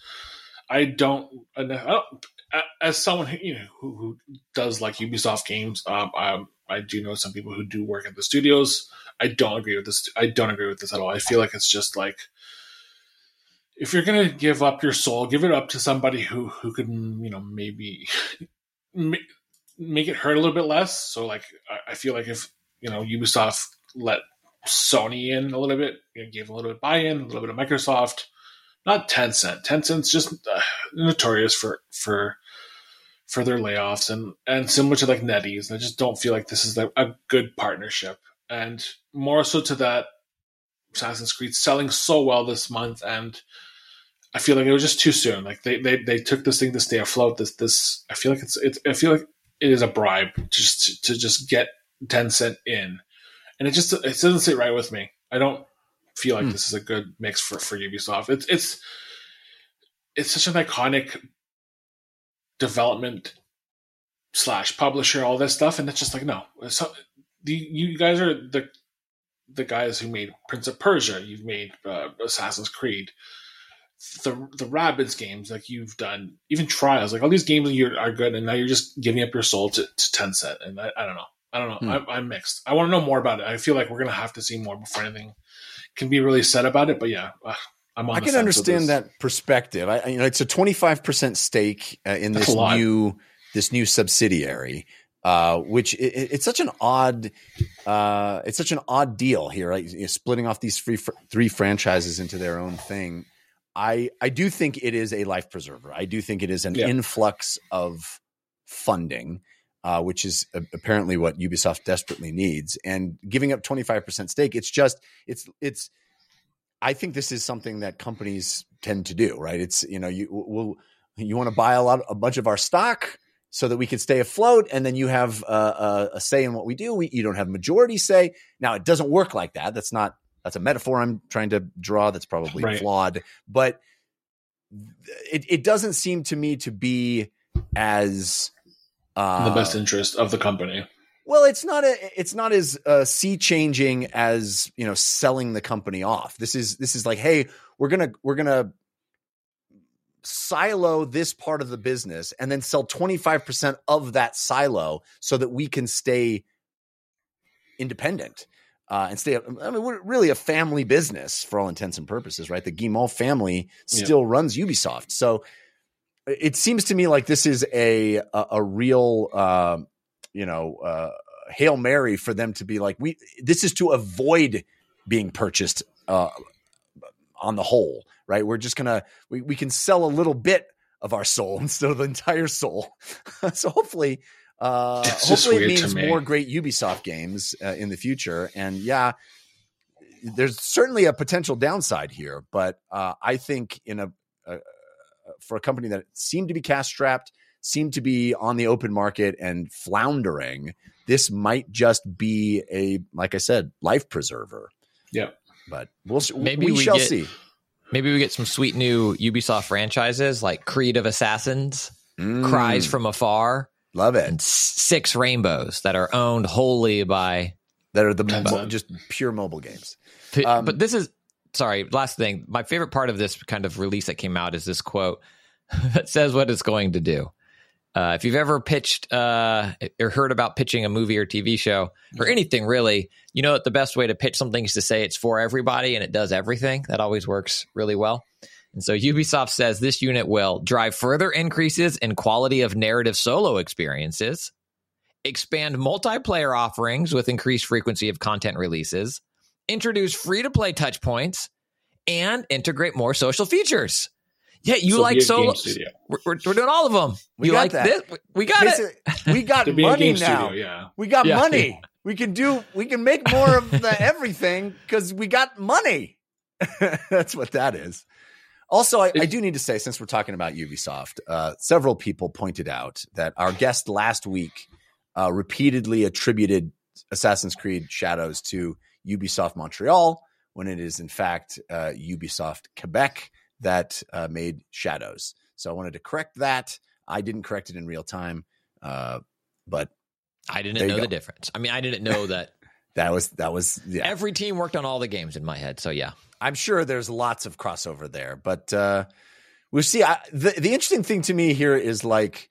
As someone who does like Ubisoft games, I do know some people who do work at the studios. I don't agree with this. I don't agree with this at all. I feel like it's just like, if you're going to give up your soul, give it up to somebody who can, maybe make it hurt a little bit less. So like, I feel like if, Ubisoft let Sony in a little bit, gave a little bit buy-in, a little bit of Microsoft, not Tencent. Tencent's just notorious for for their layoffs and similar to like NetEase. I just don't feel like this is a good partnership. And more so to that, Assassin's Creed selling so well this month, and I feel like it was just too soon. Like they took this thing to stay afloat. This I feel like I feel like it is a bribe to just get Tencent in, and it doesn't sit right with me. I don't feel like this is a good mix for Ubisoft. It's such an iconic development / publisher, all this stuff, and it's just like, no. So you guys are the guys who made Prince of Persia. You've made Assassin's Creed, the Rabbids games, like you've done, even Trials, like all these games are good, and now you're just giving up your soul to Tencent, and I don't know. I'm mixed. I want to know more about it. I feel like we're gonna have to see more before anything can be really said about it. But yeah, I can understand that perspective. It's a 25% stake in this new subsidiary, which it's such an odd deal here, right? Splitting off these three franchises into their own thing. I do think it is a life preserver. I do think it is an influx of funding, which is apparently what Ubisoft desperately needs. And giving up 25% stake, it's. I think this is something that companies tend to do, right? It's, you want to buy a bunch of our stock so that we can stay afloat, and then you have a say in what we do. You don't have majority say. Now, it doesn't work like that. That's a metaphor I'm trying to draw. That's probably flawed, but it doesn't seem to me to be as in the best interest of the company. Well, it's not as sea changing as, selling the company off. This is like, hey, we're gonna silo this part of the business and then sell 25% of that silo so that we can stay independent and stay. I mean, we're really a family business for all intents and purposes, right? The Guillemot family still runs Ubisoft, so it seems to me like this is a real. Hail Mary for them to be like, this is to avoid being purchased on the whole, right? We're just we can sell a little bit of our soul instead of the entire soul. So hopefully it means more great Ubisoft games in the future. And there's certainly a potential downside here, but I think for a company that seemed to be cash strapped, seem to be on the open market and floundering, this might just be like I said, life preserver. Yeah. But we shall see. Maybe we get some sweet new Ubisoft franchises like Creed of Assassins, Cries from Afar. Love it. And 6 Rainbows that are owned wholly by... That are just pure mobile games. But this is... Sorry, last thing. My favorite part of this kind of release that came out is this quote that says what it's going to do. If you've ever pitched or heard about pitching a movie or TV show or anything really, that the best way to pitch something is to say it's for everybody and it does everything. That always works really well. And so Ubisoft says this unit will drive further increases in quality of narrative solo experiences, expand multiplayer offerings with increased frequency of content releases, introduce free-to-play touch points, and integrate more social features. Yeah, you like solo. We're doing all of them. We like that. This? We got it. We got money now. Yeah. We got money. Yeah. We can make more of everything because we got money. That's what that is. Also, I do need to say, since we're talking about Ubisoft, several people pointed out that our guest last week repeatedly attributed Assassin's Creed Shadows to Ubisoft Montreal when it is, in fact, Ubisoft Quebec that made Shadows. So I wanted to correct that. I didn't correct it in real time, but I didn't know the difference. I mean, I didn't know that. that was every team worked on all the games in my head. So yeah, I'm sure there's lots of crossover there, but we'll see. The interesting thing to me here is like,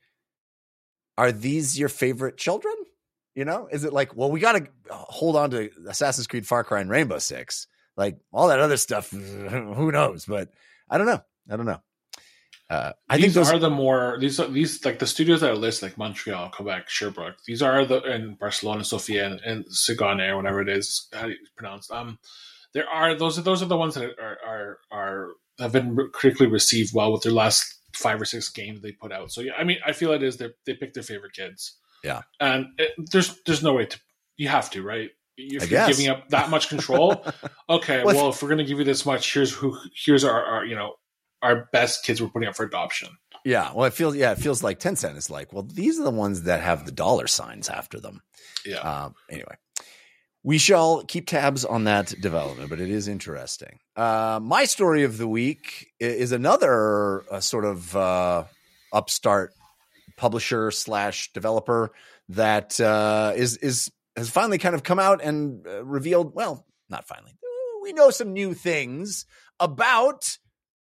are these your favorite children? Is it like, well, we got to hold on to Assassin's Creed, Far Cry, and Rainbow Six, like all that other stuff. Who knows? But I don't know. I think those are the more these like the studios that are listed, like Montreal, Quebec, Sherbrooke. These are and Barcelona, Sofia, and Saguenay, or whatever it is how it's pronounced. Those are the ones that are have been critically received well with their last 5 or 6 games they put out. So yeah, I mean, I feel it is they pick their favorite kids. Yeah, and there's no way to. You have to, right? If you're guess. giving up that much control, okay. Well, if we're going to give you this much, here's our our best kids we're putting up for adoption. Yeah, well, it feels like Tencent is like, well, these are the ones that have the dollar signs after them. Yeah. Anyway, we shall keep tabs on that development, but it is interesting. My story of the week is another sort of upstart publisher / developer that has finally kind of come out and revealed. Well, not finally. We know some new things about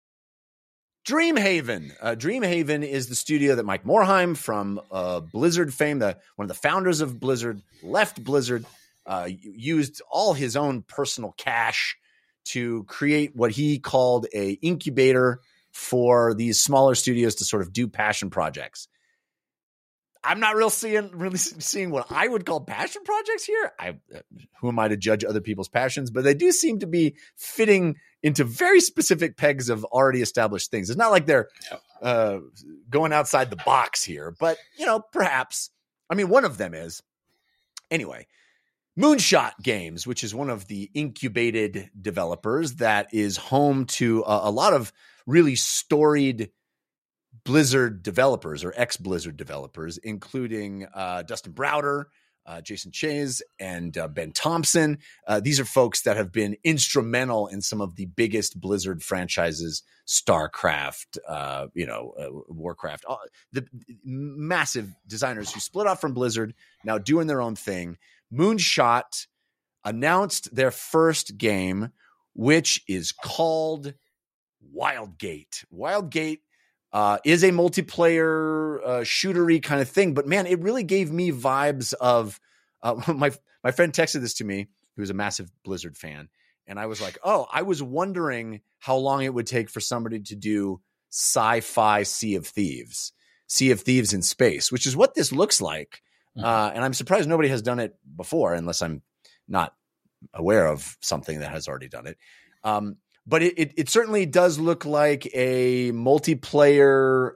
Dreamhaven. Dreamhaven is the studio that Mike Morhaime from Blizzard fame, one of the founders of Blizzard, left Blizzard, used all his own personal cash to create what he called a incubator for these smaller studios to sort of do passion projects. I'm not really seeing what I would call passion projects here. Who am I to judge other people's passions? But they do seem to be fitting into very specific pegs of already established things. It's not like they're going outside the box here, but perhaps. I mean, one of them is anyway. Moonshot Games, which is one of the incubated developers that is home to a lot of really storied Blizzard developers or ex-Blizzard developers, including Dustin Browder, Jason Chase, and Ben Thompson. These are folks that have been instrumental in some of the biggest Blizzard franchises, StarCraft, Warcraft, the massive designers who split off from Blizzard, now doing their own thing. Moonshot announced their first game, which is called Wildgate. Wildgate is a multiplayer shootery kind of thing, but man, it really gave me vibes of my friend texted this to me, who's a massive Blizzard fan, and I was like, oh, I was wondering how long it would take for somebody to do sci-fi Sea of Thieves in space, which is what this looks like. And I'm surprised nobody has done it before, unless I'm not aware of something that has already done it. But it certainly does look like a multiplayer,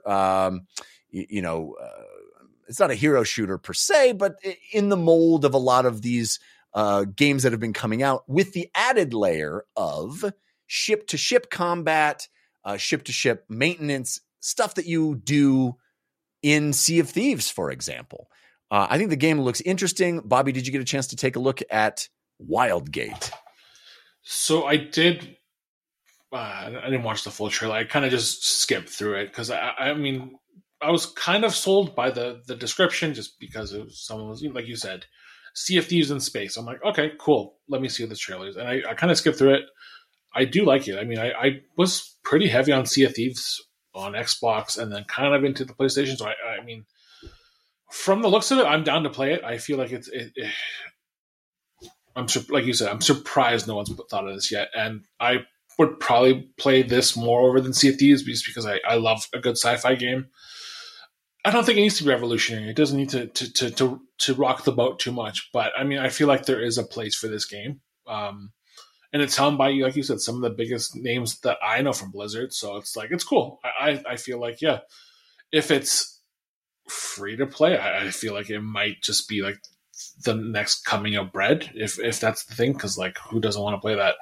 it's not a hero shooter per se, but in the mold of a lot of these games that have been coming out, with the added layer of ship-to-ship combat, ship-to-ship maintenance, stuff that you do in Sea of Thieves, for example. I think the game looks interesting. Bobby, did you get a chance to take a look at Wildgate? So I did. I didn't watch the full trailer. I kind of just skipped through it because I mean, I was kind of sold by the description just because it was someone was, like you said, Sea of Thieves in space. I'm like, okay, cool. Let me see the trailers, and I kind of skipped through it. I do like it. I mean, I was pretty heavy on Sea of Thieves on Xbox, and then kind of into the PlayStation. So I mean, from the looks of it, I'm down to play it. I feel like like you said, I'm surprised no one's thought of this yet, and I would probably play this more over than Sea of Thieves just because I love a good sci-fi game. I don't think it needs to be revolutionary. It doesn't need to rock the boat too much. But I mean, I feel like there is a place for this game. And it's helmed by, like you said, some of the biggest names that I know from Blizzard. So it's like, it's cool. I feel like, yeah, if it's free to play, I feel like it might just be like the next coming of bread, if that's the thing. Cause like, who doesn't want to play that?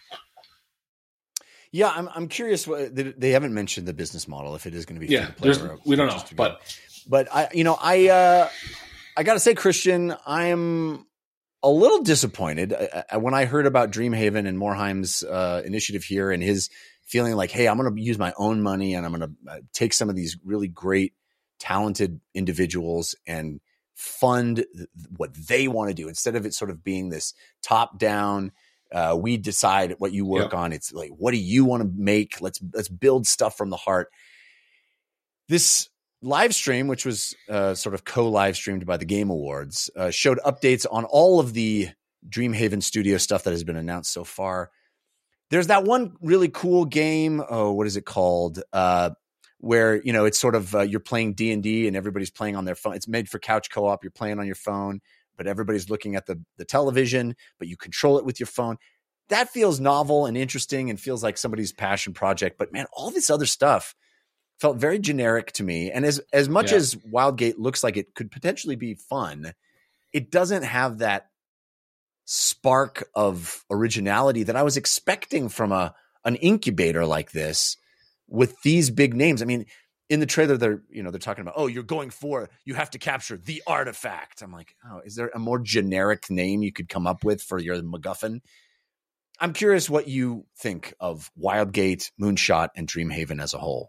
Yeah, I'm curious. They haven't mentioned the business model, if it is going to be free to play. We don't know, but I got to say, Christian, I am a little disappointed when I heard about Dreamhaven and Morheime's initiative here, and his feeling like, hey, I'm going to use my own money and I'm going to take some of these really great, talented individuals and fund what they want to do instead of it sort of being this top down. We decide what you work on. It's like, what do you want to make? Let's build stuff from the heart. This live stream, which was sort of co-live streamed by the Game Awards, showed updates on all of the Dreamhaven Studio stuff that has been announced so far. There's that one really cool game. Oh, what is it called? Where, it's sort of you're playing D&D and everybody's playing on their phone. It's made for couch co-op. You're playing on your phone, but everybody's looking at the television, but you control it with your phone. That feels novel and interesting and feels like somebody's passion project. But man, all this other stuff, felt very generic to me. And as much as Wildgate looks like it could potentially be fun, it doesn't have that spark of originality that I was expecting from an incubator like this with these big names. I mean, in the trailer, they're talking about, oh, you have to capture the artifact. I'm like, oh, is there a more generic name you could come up with for your MacGuffin? I'm curious what you think of Wildgate, Moonshot, and Dreamhaven as a whole.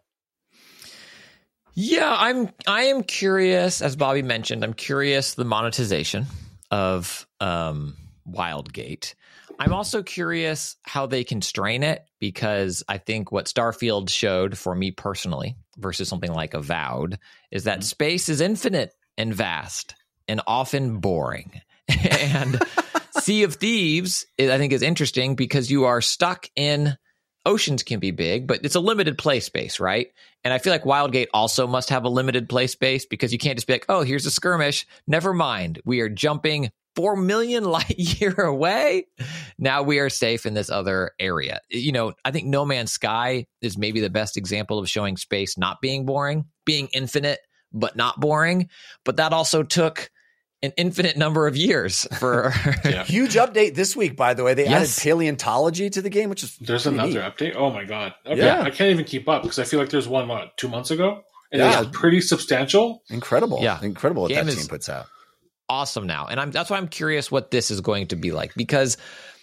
Yeah, I am curious, as Bobby mentioned, I'm curious the monetization of Wildgate. I'm also curious how they constrain it, because I think what Starfield showed for me personally versus something like Avowed is that space is infinite and vast and often boring. And Sea of Thieves, I think, is interesting because you are stuck in oceans can be big, but it's a limited play space, right? And I feel like Wildgate also must have a limited play space, because you can't just be like, oh, here's a skirmish. Never mind. We are jumping 4 million light year away. Now we are safe in this other area. I think No Man's Sky is maybe the best example of showing space not being boring, being infinite, but not boring. But that also took an infinite number of years for Huge update this week, by the way. They added paleontology to the game, which is there's another update. Oh my god. Okay. Yeah. I can't even keep up because I feel like there's one 2 months ago. And it was pretty substantial. Incredible. Yeah. Incredible what that team puts out. Awesome now. And that's why I'm curious what this is going to be like, because,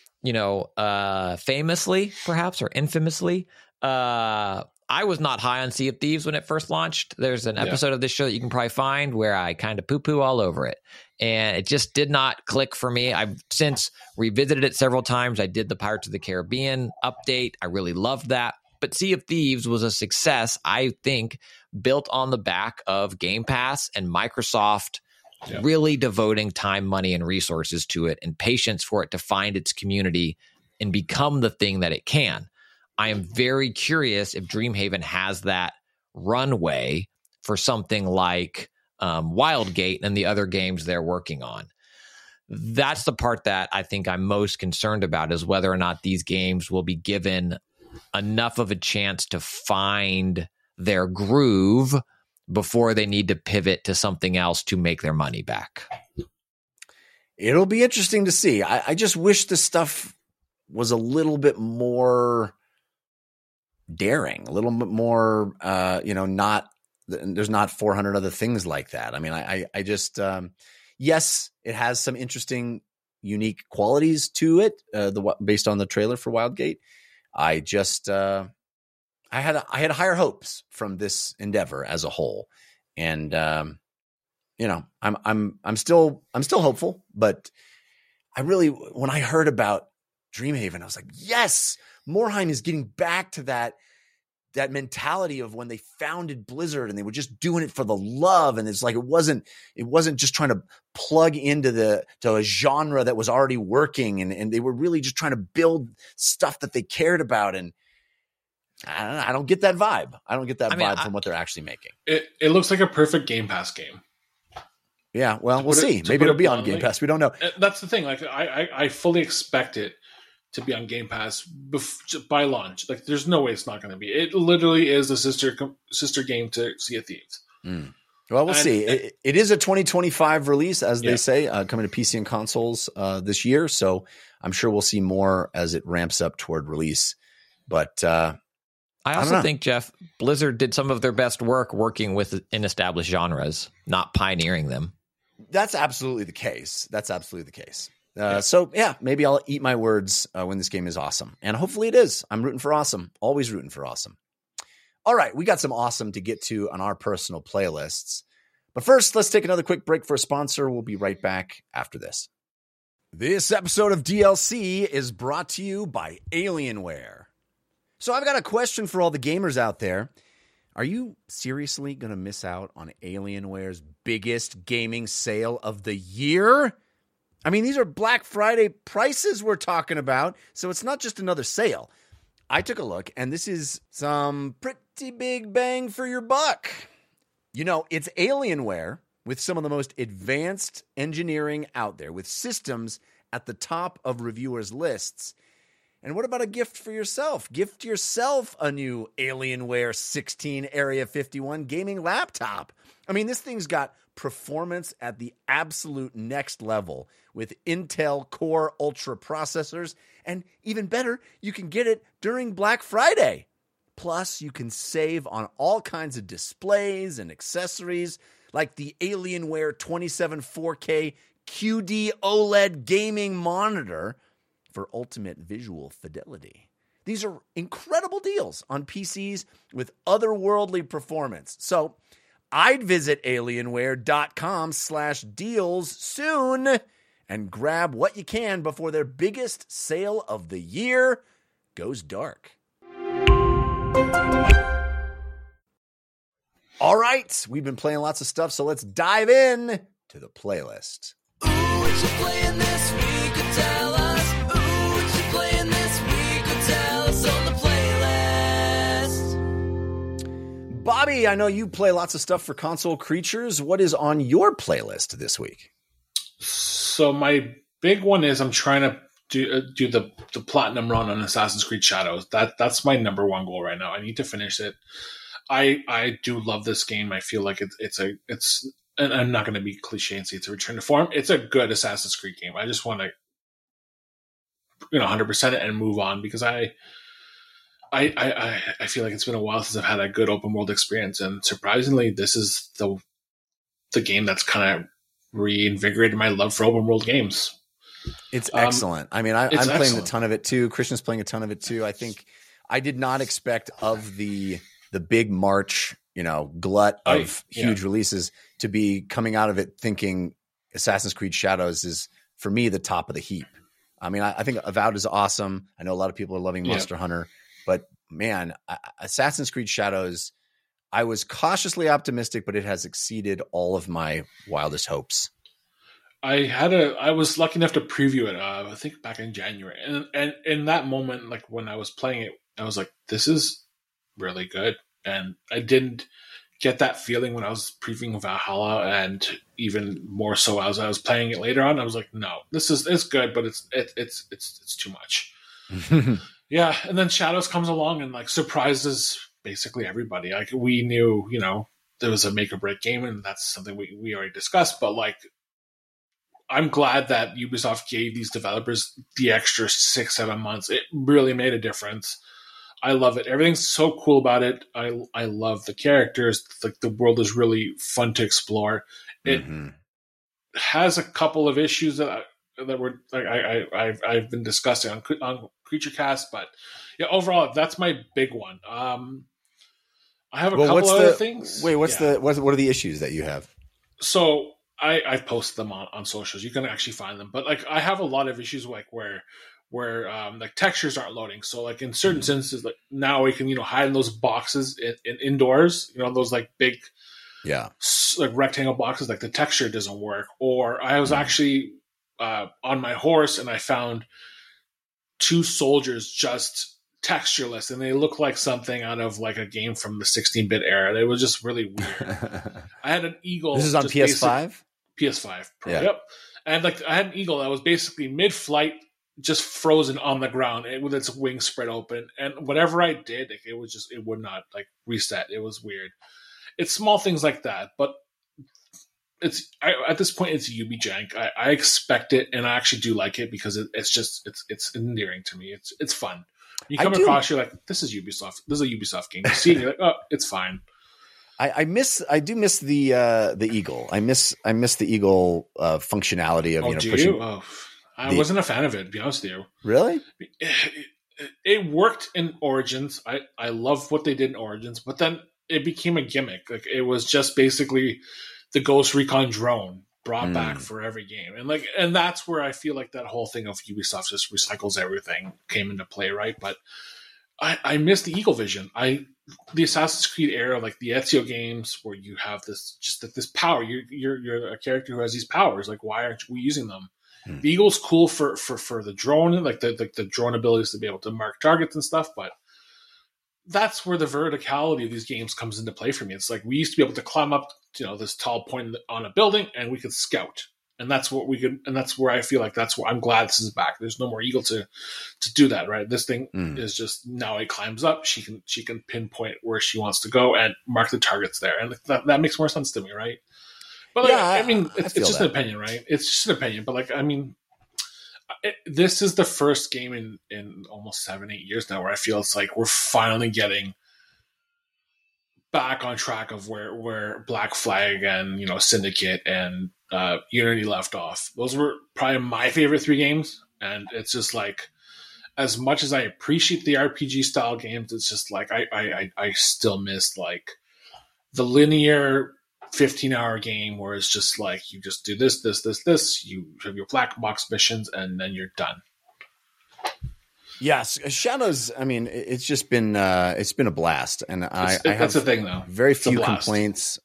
famously, perhaps, or infamously, I was not high on Sea of Thieves when it first launched. There's an episode of this show that you can probably find where I kind of poo-poo all over it. And it just did not click for me. I've since revisited it several times. I did the Pirates of the Caribbean update. I really loved that. But Sea of Thieves was a success, I think, built on the back of Game Pass and Microsoft really devoting time, money, and resources to it, and patience for it to find its community and become the thing that it can. I am very curious if Dreamhaven has that runway for something like Wildgate and the other games they're working on. That's the part that I think I'm most concerned about, is whether or not these games will be given enough of a chance to find their groove before they need to pivot to something else to make their money back. It'll be interesting to see. I just wish the stuff was a little bit more daring, a little bit more, there's not 400 other things like that. I mean, I just, yes, it has some interesting, unique qualities to it, based on the trailer for Wildgate. I just, I had higher hopes from this endeavor as a whole, and I'm still hopeful. But I really, when I heard about Dreamhaven, I was like, yes, Morhaime is getting back to that mentality of when they founded Blizzard and they were just doing it for the love, and it's like it wasn't just trying to plug into a genre that was already working, and they were really just trying to build stuff that they cared about. And I don't get that vibe. I don't get that vibe from what they're actually making. It looks like a perfect Game Pass game. Yeah, well, we'll see. Maybe it'll be on Game Pass. We don't know. That's the thing. Like, I fully expect it to be on Game Pass by launch. Like, there's no way it's not going to be. It literally is the sister game to Sea of Thieves. Well, we'll see. It is a 2025 release, as they say, coming to PC and consoles this year. So I'm sure we'll see more as it ramps up toward release. But I also think, Jeff, Blizzard did some of their best work working in established genres, not pioneering them. That's absolutely the case. So, maybe I'll eat my words when this game is awesome. And hopefully it is. I'm rooting for awesome. Always rooting for awesome. All right, we got some awesome to get to on our personal playlists. But first, let's take another quick break for a sponsor. We'll be right back after this. This episode of DLC is brought to you by Alienware. So I've got a question for all the gamers out there. Are you seriously going to miss out on Alienware's biggest gaming sale of the year? I mean, these are Black Friday prices we're talking about, so it's not just another sale. I took a look, and this is some pretty big bang for your buck. It's Alienware with some of the most advanced engineering out there, with systems at the top of reviewers' lists. And what about a gift for yourself? Gift yourself a new Alienware 16 Area 51 gaming laptop. I mean, this thing's got performance at the absolute next level with Intel Core Ultra processors. And even better, you can get it during Black Friday. Plus, you can save on all kinds of displays and accessories like the Alienware 27 4K QD OLED gaming monitor for ultimate visual fidelity. These are incredible deals on PCs with otherworldly performance. So I'd visit alienware.com/deals soon and grab what you can before their biggest sale of the year goes dark. All right, we've been playing lots of stuff, so let's dive in to the playlist. Ooh, what you playing this week? Tell us. Ooh, what you playing this week? Tell us on the playlist. Bobby, I know you play lots of stuff for Console Creatures. What is on your playlist this week? So my big one is I'm trying to do the platinum run on Assassin's Creed Shadows. That's my number one goal right now. I need to finish it. I do love this game. I feel like it's and I'm not going to be cliche and say it's a return to form. It's a good Assassin's Creed game. I just want to 100% it and move on because I feel like it's been a while since I've had a good open world experience, and surprisingly, this is the game that's kind of reinvigorated my love for open world games. It's excellent. I mean, I'm playing excellent. a ton of it too. Christian's playing a ton of it too. I think I did not expect of the big March, glut of huge releases to be coming out of it thinking Assassin's Creed Shadows is, for me, the top of the heap. I mean, I think Avowed is awesome. I know a lot of people are loving Monster Hunter, but man, Assassin's Creed Shadows, I was cautiously optimistic, but it has exceeded all of my wildest hopes. I was lucky enough to preview it, I think back in January. And in that moment, like when I was playing it, I was like, this is really good. And I didn't get that feeling when I was previewing Valhalla, and even more so as I was playing it later on. I was like, no, it's good, but it's too much. Yeah. And then Shadows comes along and like surprises basically everybody. Like we knew, there was a make or break game, and that's something we already discussed, but like, I'm glad that Ubisoft gave these developers the extra 6-7 months. It really made a difference. I love it. Everything's so cool about it. I love the characters. Like the world is really fun to explore. It has a couple of issues that were like I've been discussing on Creature Cast, but yeah, overall that's my big one. I have a couple other things. Wait, what are the issues that you have? So I've posted them on socials. You can actually find them. But like I have a lot of issues like where like textures aren't loading. So like in certain instances, like now we can, hide in those boxes in indoors, those like big, like rectangle boxes, like the texture doesn't work. Or I was actually on my horse and I found 2 soldiers just textureless, and they look like something out of like a game from the 16-bit era. It was just really weird. I had an eagle. This is on PS5? PS5 Pro. Yeah. Yep. And like I had an eagle that was basically mid-flight, just frozen on the ground with its wings spread open, and whatever I did, like, it would not like reset. It was weird. It's small things like that, but at this point it's Ubi jank. I expect it, and I actually do like it because it's endearing to me. It's fun. You come across, you're like, this is Ubisoft. This is a Ubisoft game. You see it, you're like, oh, it's fine. I do miss the eagle. I miss the eagle functionality of pushing. I wasn't a fan of it, to be honest with you. Really? It worked in Origins. I love what they did in Origins, but then it became a gimmick. Like it was just basically the Ghost Recon drone brought back for every game. And that's where I feel like that whole thing of Ubisoft just recycles everything came into play, right? But I miss the Eagle Vision. The Assassin's Creed era, like the Ezio games where you have this power. You're a character who has these powers. Like, why aren't we using them? The Eagle's cool for the drone, like the drone abilities to be able to mark targets and stuff, but that's where the verticality of these games comes into play for me. It's like we used to be able to climb up, this tall point on a building, and we could scout. And that's what we could, and that's where I feel like that's where I'm glad this is back. There's no more eagle to do that, right? This thing is just now it climbs up. She can pinpoint where she wants to go and mark the targets there, and that makes more sense to me, right? But Yeah, I mean, it's feel just that. an opinion, right? It's just an opinion. But like, I mean, this is the first game in almost 7-8 years now where I feel it's like we're finally getting back on track of where Black Flag and Syndicate and Unity left off. Those were probably my favorite 3 games, and it's just like, as much as I appreciate the RPG style games, it's just like I still miss like the linear 15-hour game where it's just like you just do this, you have your black box missions, and then you're done. Yes, Shadows. I mean, it's just been it's been a blast, and I have that's the thing though. very It's a few blast. complaints,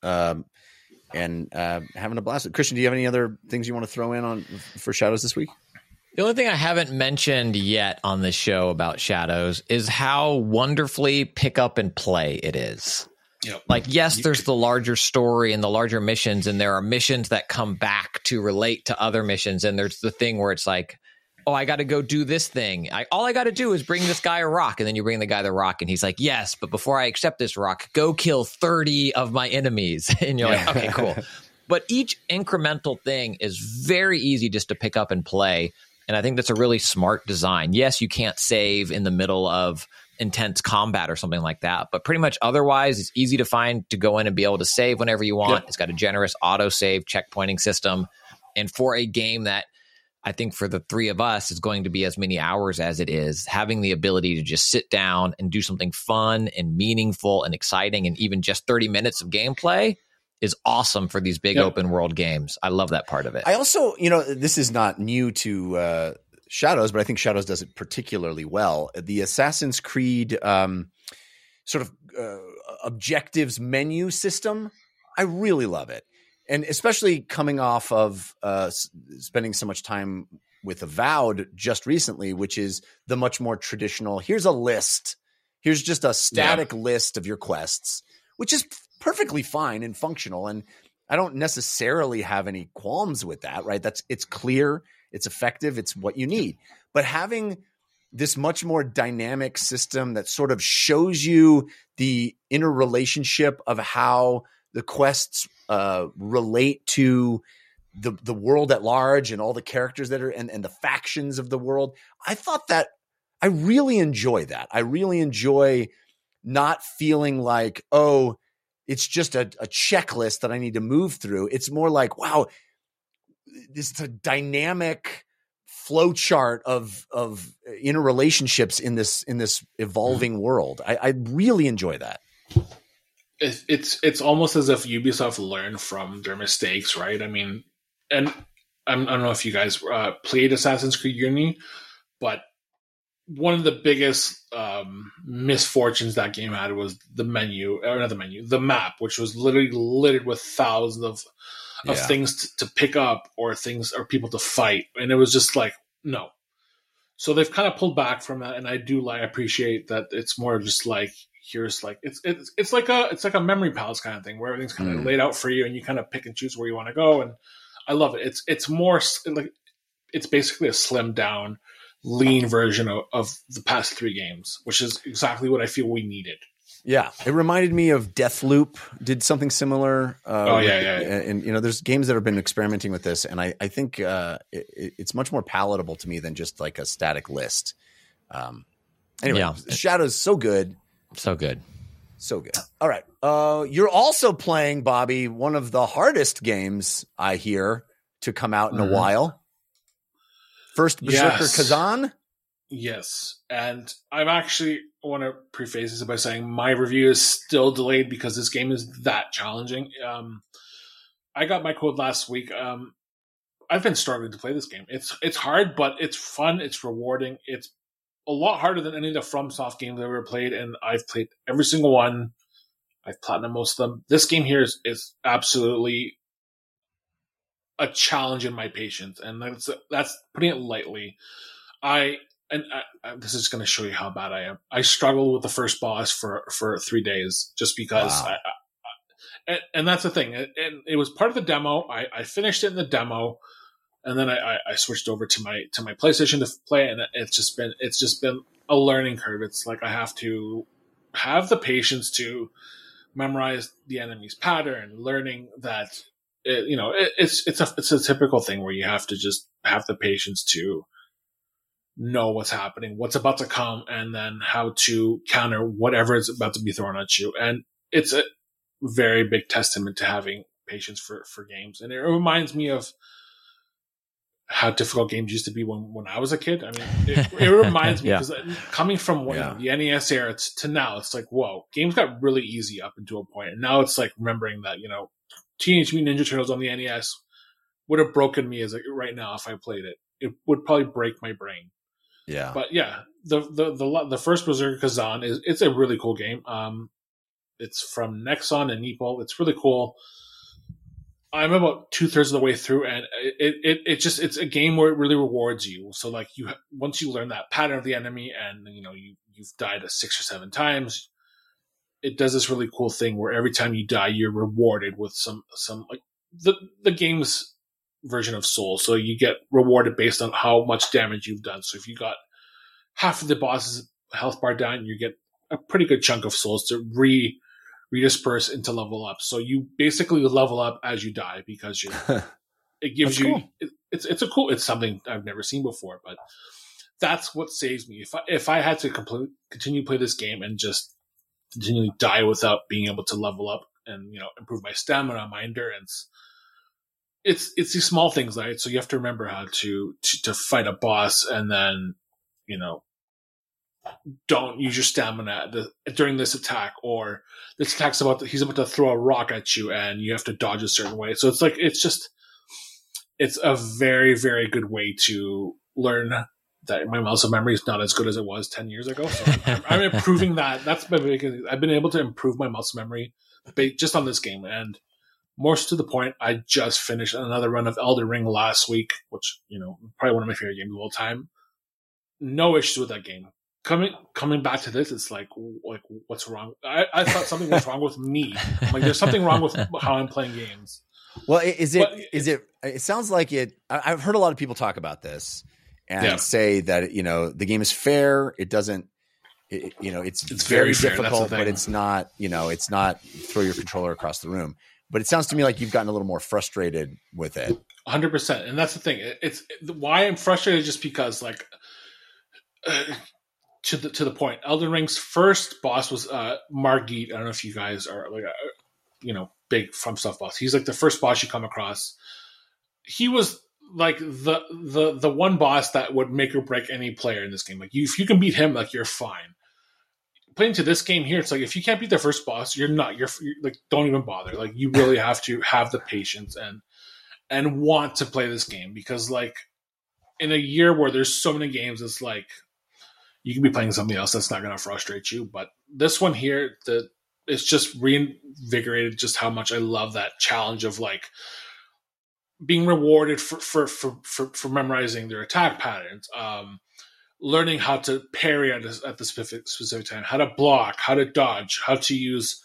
and having a blast. Christian, do you have any other things you want to throw in on for Shadows this week? The only thing I haven't mentioned yet on this show about Shadows is how wonderfully pick up and play it is. Yep. Like, yes, there's the larger story and the larger missions, and there are missions that come back to relate to other missions. And there's the thing where it's like, oh, I got to go do this thing. All I got to do is bring this guy a rock. And then you bring the guy the rock, and he's like, yes, but before I accept this rock, go kill 30 of my enemies. And you're like, okay, cool. But each incremental thing is very easy just to pick up and play. And I think that's a really smart design. Yes, you can't save in the middle of intense combat or something like that, but pretty much otherwise, it's easy to find to go in and be able to save whenever you want. It's got a generous auto-save checkpointing system. And for a game that I think for the 3 of us is going to be as many hours as it is, having the ability to just sit down and do something fun and meaningful and exciting, and even just 30 minutes of gameplay is awesome for these big open world games. I love that part of it. I also, this is not new to Shadows, but I think Shadows does it particularly well. The Assassin's Creed sort of objectives menu system, I really love it. And especially coming off of spending so much time with Avowed just recently, which is the much more traditional, here's a list. Here's just a static list of your quests, which is perfectly fine and functional. And I don't necessarily have any qualms with that, right? It's clear, it's effective, it's what you need. But having this much more dynamic system that sort of shows you the interrelationship of how the quests relate to the world at large and all the characters that are and the factions of the world. I thought that I really enjoy that. I really enjoy not feeling like, oh, it's just a checklist that I need to move through. It's more like, wow, this is a dynamic flow chart of interrelationships in this evolving world. I really enjoy that. It's almost as if Ubisoft learned from their mistakes, right? I mean, and I don't know if you guys played Assassin's Creed Unity, but one of the biggest misfortunes that game had was the map, which was literally littered with thousands of things to pick up or people to fight, and it was just like, no. So they've kind of pulled back from that, and I appreciate that it's more just like, here's like it's like a memory palace kind of thing where everything's kind of laid out for you, and you kind of pick and choose where you want to go, and I love it. It's more like it's basically a slimmed down, lean version of the past 3 games, which is exactly what I feel we needed. Yeah, it reminded me of Deathloop. Did something similar. And there's games that have been experimenting with this, and I think it's much more palatable to me than just like a static list. Anyway, Shadow's so good. So good. So good. All right. You're also playing, Bobby, one of the hardest games I hear to come out in a while. First Berserker Kazan? Yes. And I'm actually want to preface this by saying my review is still delayed because this game is that challenging. I got my code last week. I've been struggling to play this game. It's hard, but it's fun. It's rewarding. It's a lot harder than any of the FromSoft games I've ever played, and I've played every single one. I've platinumed most of them. This game here is absolutely a challenge in my patience, and that's putting it lightly. This is going to show you how bad I am. I struggled with the first boss for 3 days just because. Wow. And that's the thing. And it was part of the demo. I finished it in the demo. And then I switched over to my PlayStation to play, and it's just been a learning curve. It's like I have to have the patience to memorize the enemy's pattern, learning that it's a typical thing where you have to just have the patience to know what's happening, what's about to come, and then how to counter whatever is about to be thrown at you. And it's a very big testament to having patience for games. And it reminds me of how difficult games used to be when I was a kid. I mean, it reminds me, because coming from the NES era to now, it's like, whoa, games got really easy up until a point. And now it's like remembering that, Teenage Mutant Ninja Turtles on the NES would have broken me right now if I played it. It would probably break my brain. Yeah. But yeah, the first Berserker Kazan it's a really cool game. It's from Nexon and Meeple. It's really cool. I'm about 2/3 of the way through, and it's a game where it really rewards you. So like once you learn that pattern of the enemy, and you've died 6 or 7 times, it does this really cool thing where every time you die, you're rewarded with some like the game's version of Soul. So you get rewarded based on how much damage you've done. So if you got half of the boss's health bar down, you get a pretty good chunk of souls to redisperse into level up. So you basically level up as you die, because it gives you cool. It's something I've never seen before, but that's what saves me. If I had to continue to play this game and just continually die without being able to level up and improve my stamina, my endurance, it's these small things, right? So you have to remember how to fight a boss, and then don't use your stamina during this attack, or this attack's he's about to throw a rock at you and you have to dodge a certain way. So it's a very, very good way to learn that my muscle memory is not as good as it was 10 years ago. So I'm improving that. That's my big thing. I've been able to improve my muscle memory just on this game. And more to the point, I just finished another run of Elden Ring last week, which, probably one of my favorite games of all time. No issues with that game. Coming back to this, it's like what's wrong? I thought something was wrong with me. Like there's something wrong with how I'm playing games. Well, it sounds like it. I've heard a lot of people talk about this and say that, the game is fair. It doesn't, it's very difficult, but it's not, it's not throw your controller across the room. But it sounds to me like you've gotten a little more frustrated with it. 100%. And that's the thing. It's why I'm frustrated, just because to the point, Elden Ring's first boss was Margit. I don't know if you guys are big From Stuff boss. He's like the first boss you come across. He was like the one boss that would make or break any player in this game. Like if you can beat him, like you're fine. Playing to this game here, it's like if you can't beat the first boss, you're like, don't even bother. Like you really have to have the patience and want to play this game, because like in a year where there's so many games, it's like you can be playing something else that's not going to frustrate you. But this one here, it's just reinvigorated just how much I love that challenge of like being rewarded for memorizing their attack patterns, learning how to parry at the specific time, how to block, how to dodge, how to use,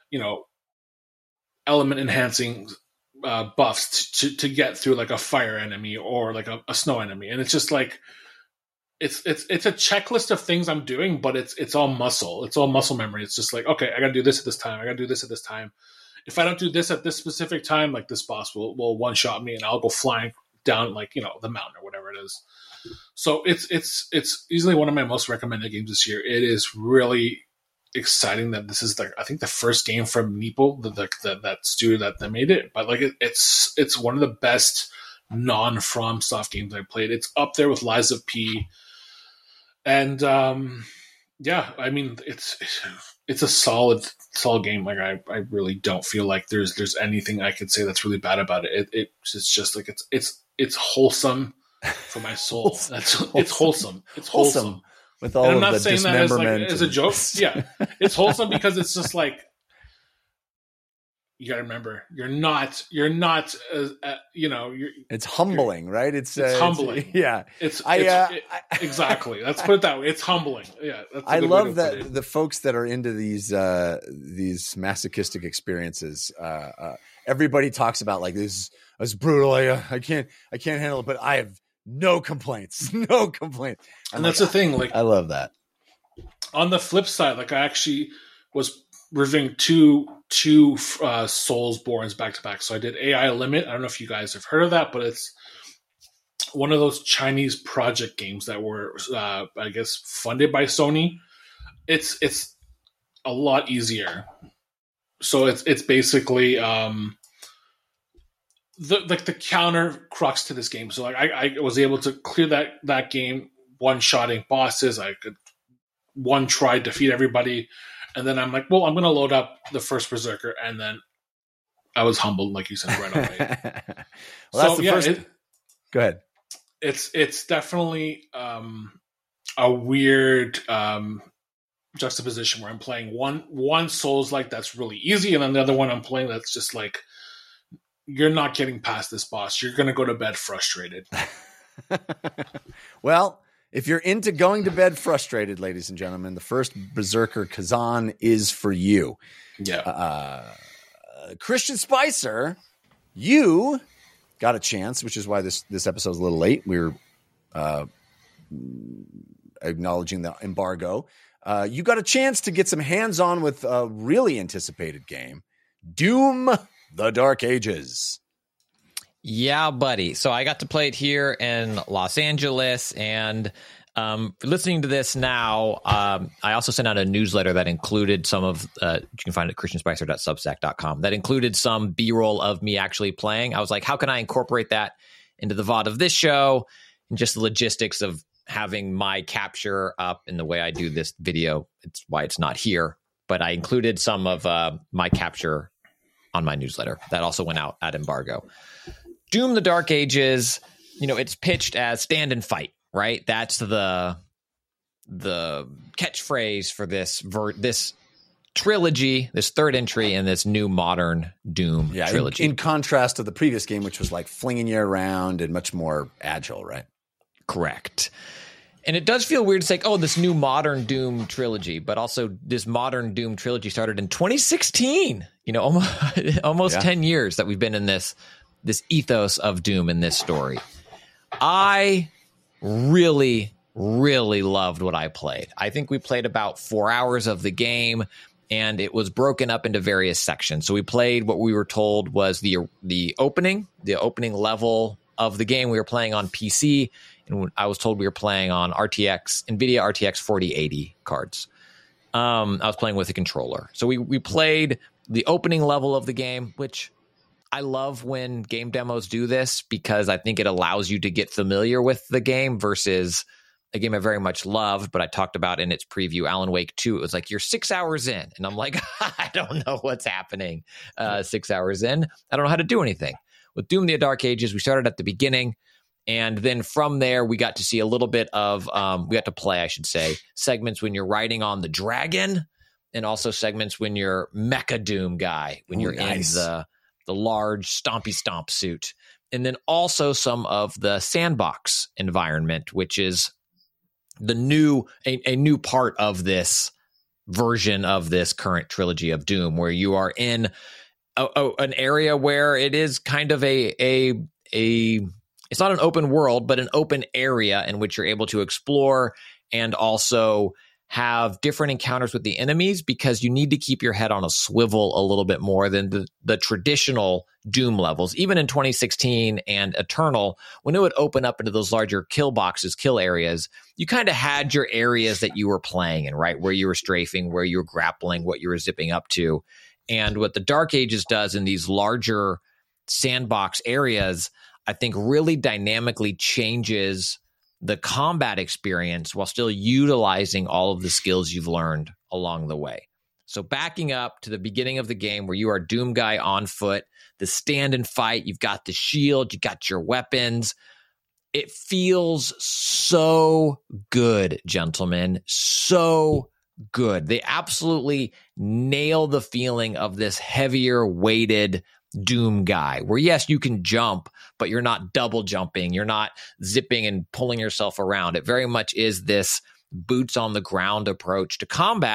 element enhancing buffs to get through like a fire enemy or like a snow enemy. And it's just like, it's a checklist of things I'm doing, but it's all muscle. It's all muscle memory. It's just like, okay, I got to do this at this time. I got to do this at this time. If I don't do this at this specific time, like this boss will one shot me and I'll go flying down like, the mountain or whatever it is. So it's easily one of my most recommended games this year. It is really exciting that this is I think the first game from Meeple, that studio that made it. But like it's one of the best non-From Soft games I played. It's up there with Lies of P. And I mean it's a solid game. Like I really don't feel like there's anything I could say that's really bad about it. It's just like it's wholesome for my soul. It's wholesome. It's wholesome. With all and I'm of not the saying that dismemberment as a joke. Yeah, it's wholesome because it's just like, you got to remember, you're not. It's humbling, right? It's humbling. Yeah, exactly. Let's put it that way. It's humbling. Yeah, that's I love that the folks that are into these masochistic experiences, everybody talks about like this is brutal. I can't handle it, but I have no complaints. No complaints. And that's the thing. Like I love that. on the flip side, like I actually was reviewing two Soulsborns back to back. So I did AI Limit. I don't know if you guys have heard of that, but it's one of those Chinese project games that were, I guess, funded by Sony. It's a lot easier. So it's basically the counter crux to this game. So like I was able to clear that game one-shotting bosses. I could one try defeat everybody, and then I'm like, well, I'm going to load up the first Berserker, and then I was humbled, like you said, right away. Well, that's the first. Go ahead. It's definitely a weird juxtaposition where I'm playing one Souls like that's really easy, and then the other one I'm playing that's just like, you're not getting past this boss. You're going to go to bed frustrated. Well, if you're into going to bed frustrated, ladies and gentlemen, the first Berserker Kazan is for you. Yeah. Christian Spicer, you got a chance, which is why this episode is a little late. We're acknowledging the embargo. You got a chance to get some hands-on with a really anticipated game, Doom: The Dark Ages. Yeah, buddy. So I got to play it here in Los Angeles, and listening to this now, I also sent out a newsletter that included some of, you can find it at christianspicer.substack.com, that included some B-roll of me actually playing. I was like, how can I incorporate that into the VOD of this show, and just the logistics of having my capture up in the way I do this video. It's why it's not here, but I included some of my capture on my newsletter. That also went out at embargo. Doom: The Dark Ages, it's pitched as stand and fight, right? That's the catchphrase for this trilogy, this third entry in this new modern Doom trilogy. In contrast to the previous game, which was like flinging you around and much more agile, right? Correct. And it does feel weird to say, oh, this new modern Doom trilogy, but also this modern Doom trilogy started in 2016, almost 10 years that we've been in this ethos of Doom in this story. I really, really loved what I played. I think we played about 4 hours of the game, and it was broken up into various sections. So we played what we were told was the opening level of the game. We were playing on PC, and I was told we were playing on NVIDIA RTX 4080 cards. I was playing with a controller. So we played the opening level of the game, which I love when game demos do this because I think it allows you to get familiar with the game versus a game I very much loved, but I talked about in its preview, Alan Wake 2. It was like, you're 6 hours in. And I'm like, I don't know what's happening 6 hours in. I don't know how to do anything. With Doom: The Dark Ages, we started at the beginning. And then from there, we got to see a little bit of, we got to play, I should say, segments when you're riding on the dragon, and also segments when you're Mecha Doom guy, when you're nice. In the large stompy stomp suit. And then also some of the sandbox environment, which is a new part of this version of this current trilogy of Doom, where you are in an area where it is kind of it's not an open world, but an open area in which you're able to explore and also have different encounters with the enemies, because you need to keep your head on a swivel a little bit more than the traditional Doom levels. Even in 2016 and Eternal, when it would open up into those larger kill boxes, kill areas, you kind of had your areas that you were playing in, right? Where you were strafing, where you were grappling, what you were zipping up to. And what the Dark Ages does in these larger sandbox areas, I think really dynamically changes the combat experience while still utilizing all of the skills you've learned along the way. So backing up to the beginning of the game where you are Doom guy on foot, the stand and fight, you've got the shield, you got your weapons. It feels so good, gentlemen. So good. They absolutely nail the feeling of this heavier weighted Doom guy, where yes, you can jump, but you're not double jumping. You're not zipping and pulling yourself around. It very much is this boots on the ground approach to combat,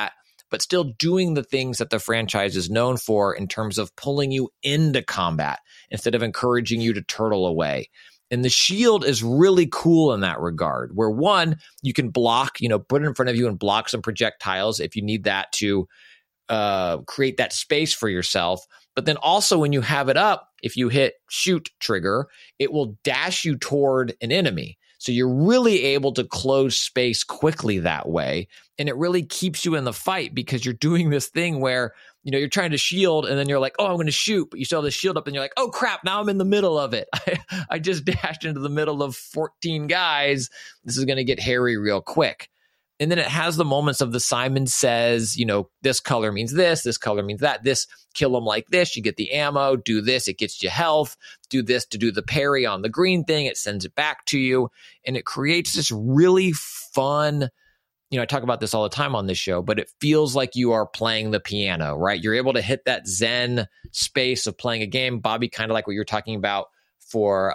but still doing the things that the franchise is known for in terms of pulling you into combat instead of encouraging you to turtle away. And the shield is really cool in that regard, where one, you can block, put it in front of you and block some projectiles if you need that to create that space for yourself. But then also when you have it up, if you hit shoot trigger, it will dash you toward an enemy. So you're really able to close space quickly that way. And it really keeps you in the fight because you're doing this thing where, you're trying to shield and then you're like, oh, I'm going to shoot. But you still have the shield up and you're like, oh, crap, now I'm in the middle of it. I just dashed into the middle of 14 guys. This is going to get hairy real quick. And then it has the moments of the Simon Says, this color means this color means that, this kill them like this, you get the ammo, do this, it gets you health, do this to do the parry on the green thing, it sends it back to you. And it creates this really fun, I talk about this all the time on this show, but it feels like you are playing the piano, right? You're able to hit that zen space of playing a game. Bobby, kind of like what you're talking about for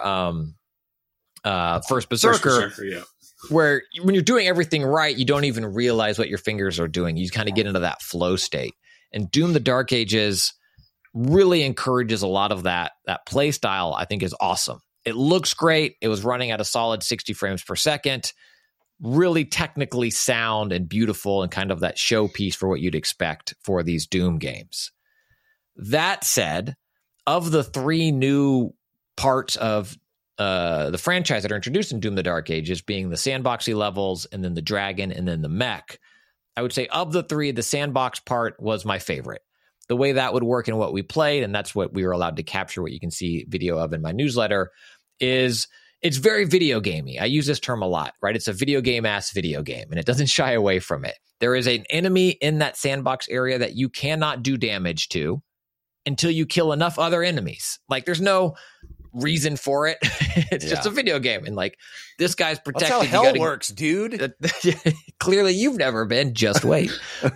First Berserker. Yeah. Where when you're doing everything right, you don't even realize what your fingers are doing. You kind of get into that flow state. And Doom the Dark Ages really encourages a lot of that play style, I think is awesome. It looks great. It was running at a solid 60 frames per second. Really technically sound and beautiful and kind of that showpiece for what you'd expect for these Doom games. That said, of the 3 new parts of the franchise that are introduced in Doom the Dark Ages, being the sandboxy levels and then the dragon and then the mech, I would say of the 3, the sandbox part was my favorite. The way that would work and what we played, and that's what we were allowed to capture, what you can see video of in my newsletter, is it's very video gamey. I use this term a lot, right? It's a video game-ass video game, and it doesn't shy away from it. There is an enemy in that sandbox area that you cannot do damage to until you kill enough other enemies. Like, there's no reason for it. It's just a video game. And like, this guy's protected. That's how hell works, dude. Clearly you've never been. Just wait.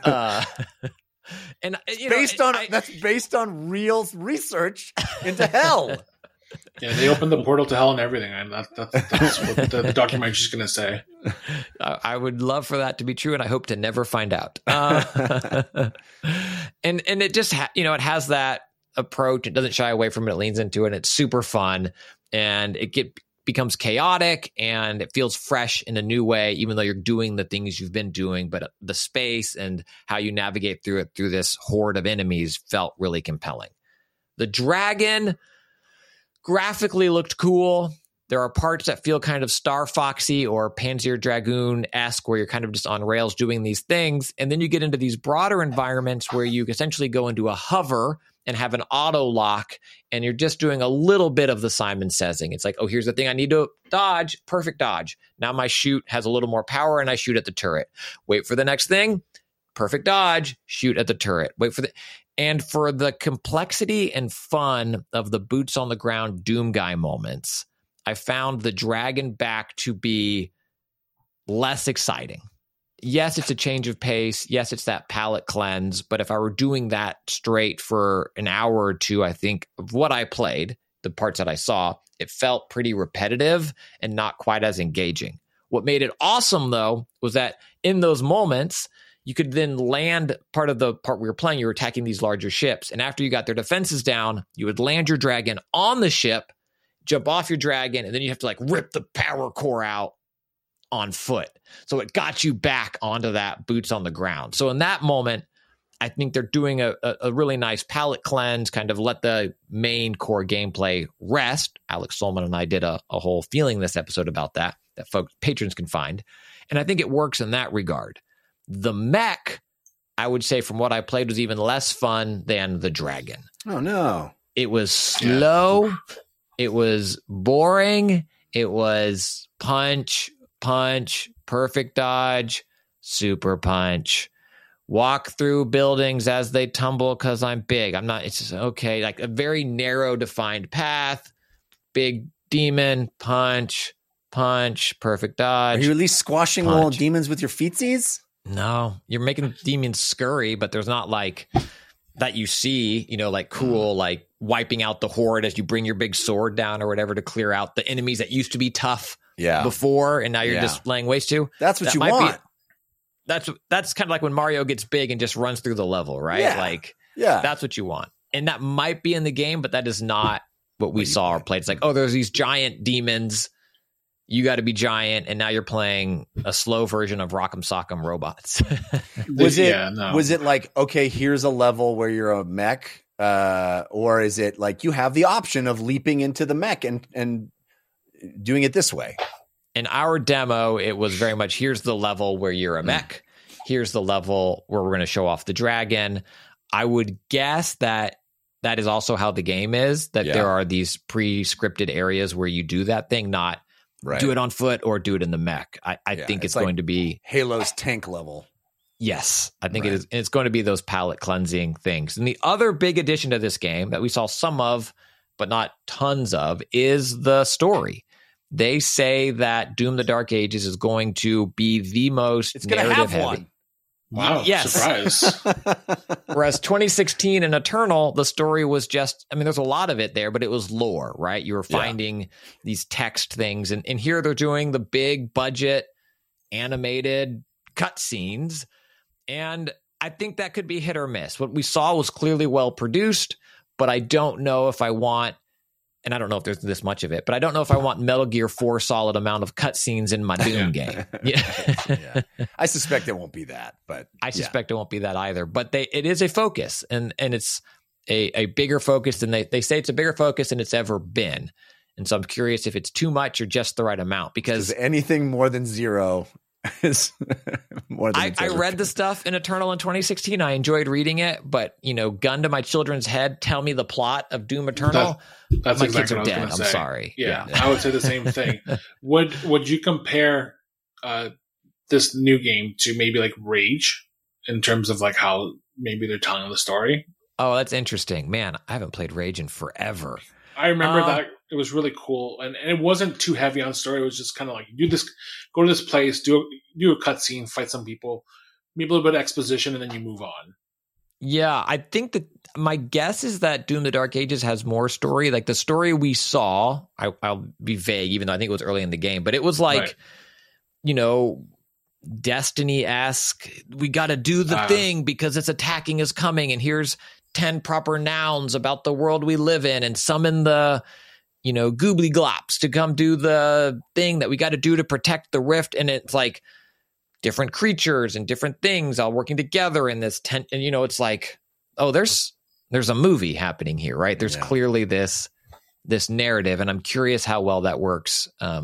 And that's based on real research into hell. Yeah, they opened the portal to hell and everything. And that's what the documentary's going to say. I would love for that to be true, and I hope to never find out. And it just it has that approach. It doesn't shy away from it. It leans into it. And it's super fun, and it becomes chaotic, and it feels fresh in a new way, even though you're doing the things you've been doing. But the space and how you navigate through it through this horde of enemies felt really compelling. The dragon graphically looked cool. There are parts that feel kind of Star Foxy or Panzer Dragoon-esque, where you're kind of just on rails doing these things. And then you get into these broader environments where you essentially go into a hover and have an auto lock, and you're just doing a little bit of the Simon Says-ing. It's like, oh, here's the thing I need to dodge. Perfect dodge. Now my shoot has a little more power, and I shoot at the turret. Wait for the next thing. Perfect dodge. Shoot at the turret. And for the complexity and fun of the boots on the ground Doom guy moments, I found the dragon back to be less exciting. Yes, it's a change of pace. Yes, it's that palate cleanse. But if I were doing that straight for an hour or two, I think of what I played, the parts that I saw, it felt pretty repetitive and not quite as engaging. What made it awesome, though, was that in those moments, you could then land part of the part we were playing. You were attacking these larger ships. And after you got their defenses down, you would land your dragon on the ship, jump off your dragon, and then you have to like rip the power core out on foot. So it got you back onto that boots on the ground. So in that moment, I think they're doing a really nice palate cleanse, kind of let the main core gameplay rest. Alex Solman and I did a whole Feeling This episode about that folks, patrons can find. And I think it works in that regard. The mech, I would say from what I played, was even less fun than the dragon. Oh, no. It was slow. It was boring. It was punch, perfect dodge, super punch, walk through buildings as they tumble because I'm big. I'm not, it's just okay. Like a very narrow defined path, big demon, punch, perfect dodge. Are you at least squashing little demons with your feetsies? No, you're making demons scurry, but there's not like that you see, like cool, like wiping out the horde as you bring your big sword down or whatever to clear out the enemies that used to be tough before, and now you're just laying waste to. That's what you want. that's kind of like when Mario gets big and just runs through the level, right? Yeah. Like Yeah. that's what you want. And that might be in the game, but that is not what we saw or played. It's like, oh, there's these giant demons. You got to be giant, and now you're playing a slow version of Rock'em Sock'em Robots. Was it Yeah, no. was it like, okay, here's a level where you're a mech, or is it like you have the option of leaping into the mech and doing it this way? In our demo, it was very much, here's the level where you're a mech. Here's the level where we're going to show off the dragon. I would guess that is also how the game is, that there are these pre-scripted areas where you do that thing, not do it on foot or do it in the mech. I think it's like going to be Halo's tank level. Yes, I think it is. It's going to be those palette cleansing things. And the other big addition to this game that we saw some of, but not tons of, is the story. They say that Doom: The Dark Ages is going to be the most It's going to narrative have heavy. one. Wow, Yes. surprise. Whereas 2016 and Eternal, the story was just, I mean, there's a lot of it there, but it was lore, right? You were finding these text things. And here they're doing the big budget animated cutscenes. And I think that could be hit or miss. What we saw was clearly well produced, but I don't know if I want, and I don't know if there's this much of it, but I don't know if I want Metal Gear 4 solid amount of cutscenes in my Doom game. Yeah. I suspect it won't be that, but I suspect it won't be that either. But it is a focus, and it's a bigger focus than they say it's a bigger focus than it's ever been. And so I'm curious if it's too much or just the right amount, because anything more than 0 is more than I read the stuff in Eternal in 2016. I enjoyed reading it, but gun to my children's head, tell me the plot of Doom Eternal. That's my exactly kids are what I was dead. going to I'm say. sorry. Yeah, I would say the same thing. Would you compare this new game to maybe like Rage in terms of like how maybe they're telling the story? Oh, that's interesting, man. I haven't played Rage in forever. I remember that it was really cool, and it wasn't too heavy on story. It was just kind of like go to this place, do a cutscene, fight some people, maybe a little bit of exposition, and then you move on. Yeah, I think that my guess is that Doom: The Dark Ages has more story. Like the story we saw, I'll be vague, even though I think it was early in the game, but it was like, Destiny-esque. We got to do the thing because its attacking is coming, and here's 10 proper nouns about the world we live in, and summon the, goobly glops to come do the thing that we got to do to protect the rift. And it's like different creatures and different things all working together in this tent. And, it's like, oh, there's a movie happening here, right? There's clearly this narrative, and I'm curious how well that works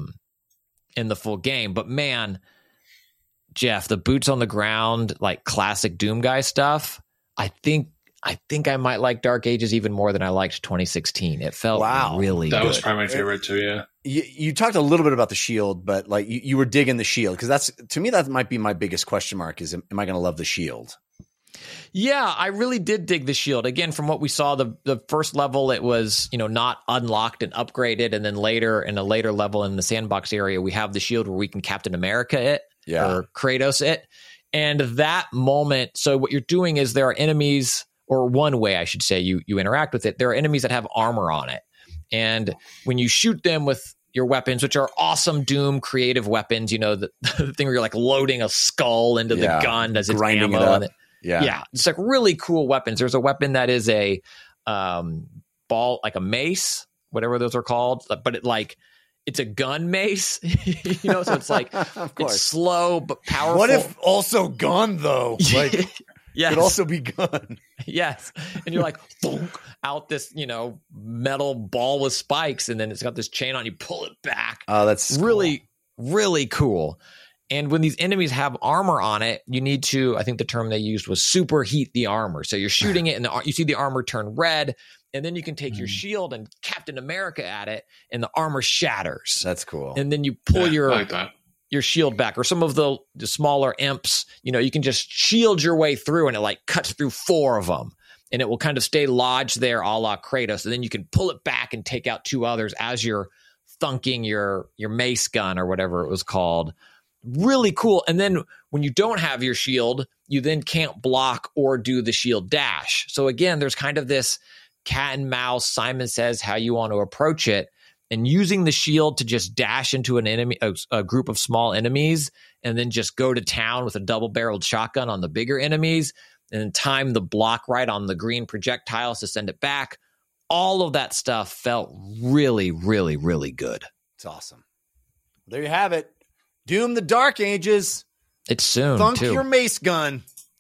in the full game. But man, Jeff, the boots on the ground, like classic Doom guy stuff, I think I might like Dark Ages even more than I liked 2016. It felt really good. That was probably my favorite too, yeah. You talked a little bit about the shield, but like you were digging the shield, because to me that might be my biggest question mark is, am I going to love the shield? Yeah, I really did dig the shield. Again, from what we saw, the first level, it was, not unlocked and upgraded. And then later, in a later level in the sandbox area, we have the shield where we can Captain America it or Kratos it. And that moment, so what you're doing is there are enemies, or one way I should say you interact with it, there are enemies that have armor on it. And when you shoot them with your weapons, which are awesome Doom creative weapons, the thing where you're like loading a skull into the gun as it's grinding ammo. it up. And yeah, it's like really cool weapons. There's a weapon that is a ball, like a mace, whatever those are called, but it's a gun mace, so it's like it's slow but powerful. What if also gun though? Like yes. could also be gun. Yes. And you're like, thunk, out this, metal ball with spikes, and then it's got this chain on, you pull it back. Oh, that's really, really cool. And when these enemies have armor on it, you need to, I think the term they used was superheat the armor. So you're shooting it and you see the armor turn red, and then you can take your shield and Captain America at it, and the armor shatters. That's cool. And then you pull your shield back, or some of the smaller imps, you can just shield your way through, and it like cuts through 4 of them, and it will kind of stay lodged there a la Kratos. And then you can pull it back and take out 2 others as you're thunking your mace gun or whatever it was called. Really cool. And then when you don't have your shield, you then can't block or do the shield dash. So again, there's kind of this cat and mouse, Simon Says how you want to approach it. and using the shield to just dash into an enemy, a group of small enemies, and then just go to town with a double-barreled shotgun on the bigger enemies, and then time the block right on the green projectiles to send it back. All of that stuff felt really, really, really good. It's awesome. There you have it. Doom the Dark Ages. It's soon, Thunk too. your mace gun.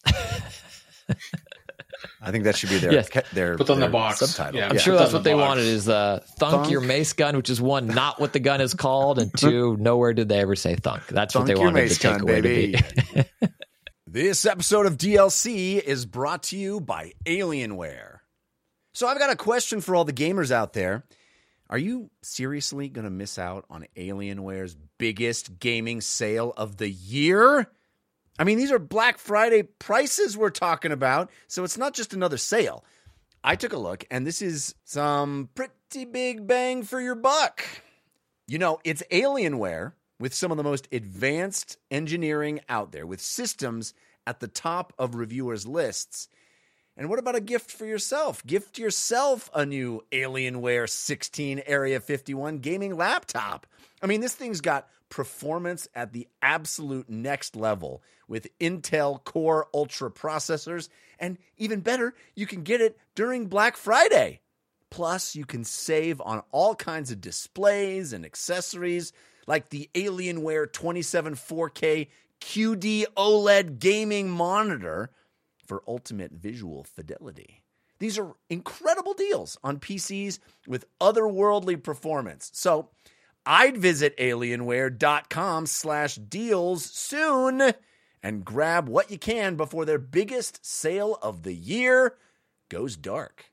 I think that should be their, Yes. their, Put on the their box. subtitle. Yeah. I'm Yeah, sure put that's on what the they box. wanted is thunk your mace gun, which is one, not what the gun is called, and two, nowhere did they ever say thunk. That's Thunk what they your wanted mace the takeaway gun, to baby. be. This episode of DLC is brought to you by Alienware. So I've got a question for all the gamers out there. Are you seriously going to miss out on Alienware's biggest gaming sale of the year? I mean, these are Black Friday prices we're talking about, so it's not just another sale. I took a look, and this is some pretty big bang for your buck. You know, it's Alienware with some of the most advanced engineering out there, with systems at the top of reviewers' lists. And what about a gift for yourself? Gift yourself a new Alienware 16 Area 51 gaming laptop. I mean, this thing's got performance at the absolute next level with Intel Core Ultra processors. And even better, you can get it during Black Friday. Plus, you can save on all kinds of displays and accessories like the Alienware 27 4K QD OLED gaming monitor for ultimate visual fidelity. These are incredible deals on PCs with otherworldly performance. So I'd visit alienware.com/deals soon and grab what you can before their biggest sale of the year goes dark.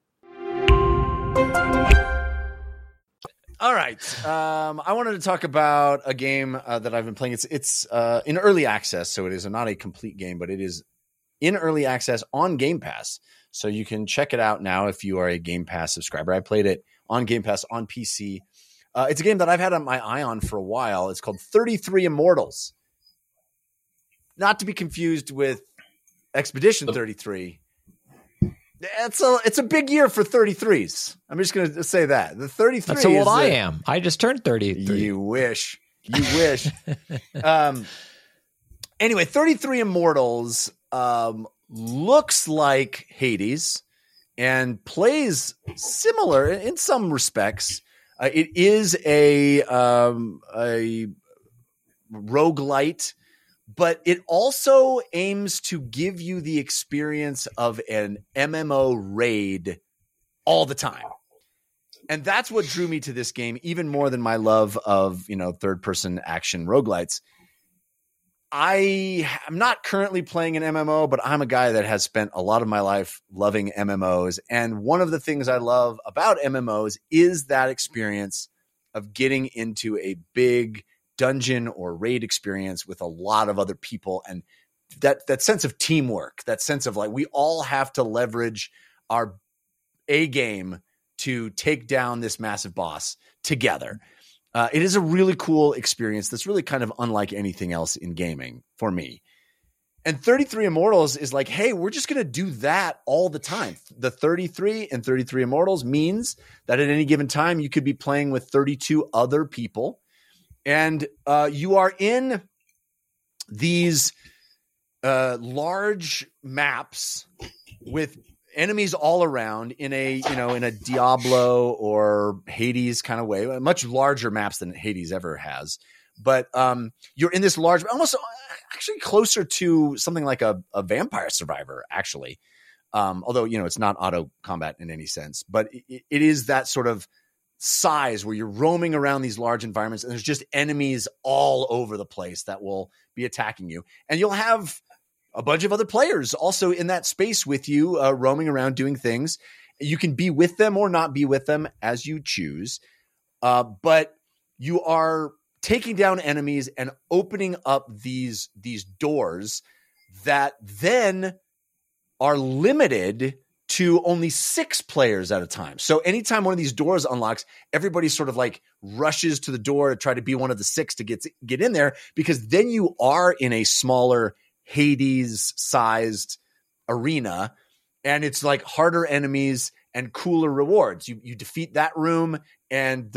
All right. I wanted to talk about a game that I've been playing. It's in early access, so it is not a complete game, but it is in early access on Game Pass. So you can check it out now if you are a Game Pass subscriber. I played it on Game Pass on PC. It's a game that I've had my eye on for a while. It's called 33 Immortals. Not to be confused with Expedition 33. It's a big year for 33s. I'm just going to say that. The 33 That's how old is I am. I just turned 33. You wish. You wish. Anyway, 33 Immortals looks like Hades and plays similar in some respects. It is a roguelite, but it also aims to give you the experience of an MMO raid all the time. And that's what drew me to this game, even more than my love of, third-person action roguelites. I am not currently playing an MMO, but I'm a guy that has spent a lot of my life loving MMOs. And one of the things I love about MMOs is that experience of getting into a big dungeon or raid experience with a lot of other people. And that sense of teamwork, that sense of like, we all have to leverage our A game to take down this massive boss together. It is a really cool experience that's really kind of unlike anything else in gaming for me. And 33 Immortals is like, hey, we're just going to do that all the time. The 33 and 33 Immortals means that at any given time, you could be playing with 32 other people. And you are in these large maps with enemies all around in a Diablo or Hades kind of way, much larger maps than Hades ever has. But you're in this large, almost actually closer to something like a Vampire Survivor, actually. Although, it's not auto combat in any sense, but it is that sort of size where you're roaming around these large environments and there's just enemies all over the place that will be attacking you. And you'll have a bunch of other players also in that space with you, roaming around doing things. You can be with them or not be with them as you choose. But you are taking down enemies and opening up these doors that then are limited to only 6 players at a time. So anytime one of these doors unlocks, everybody sort of like rushes to the door to try to be one of the 6 to get in there, because then you are in a smaller Hades-sized arena, and it's like harder enemies and cooler rewards. You defeat that room, and the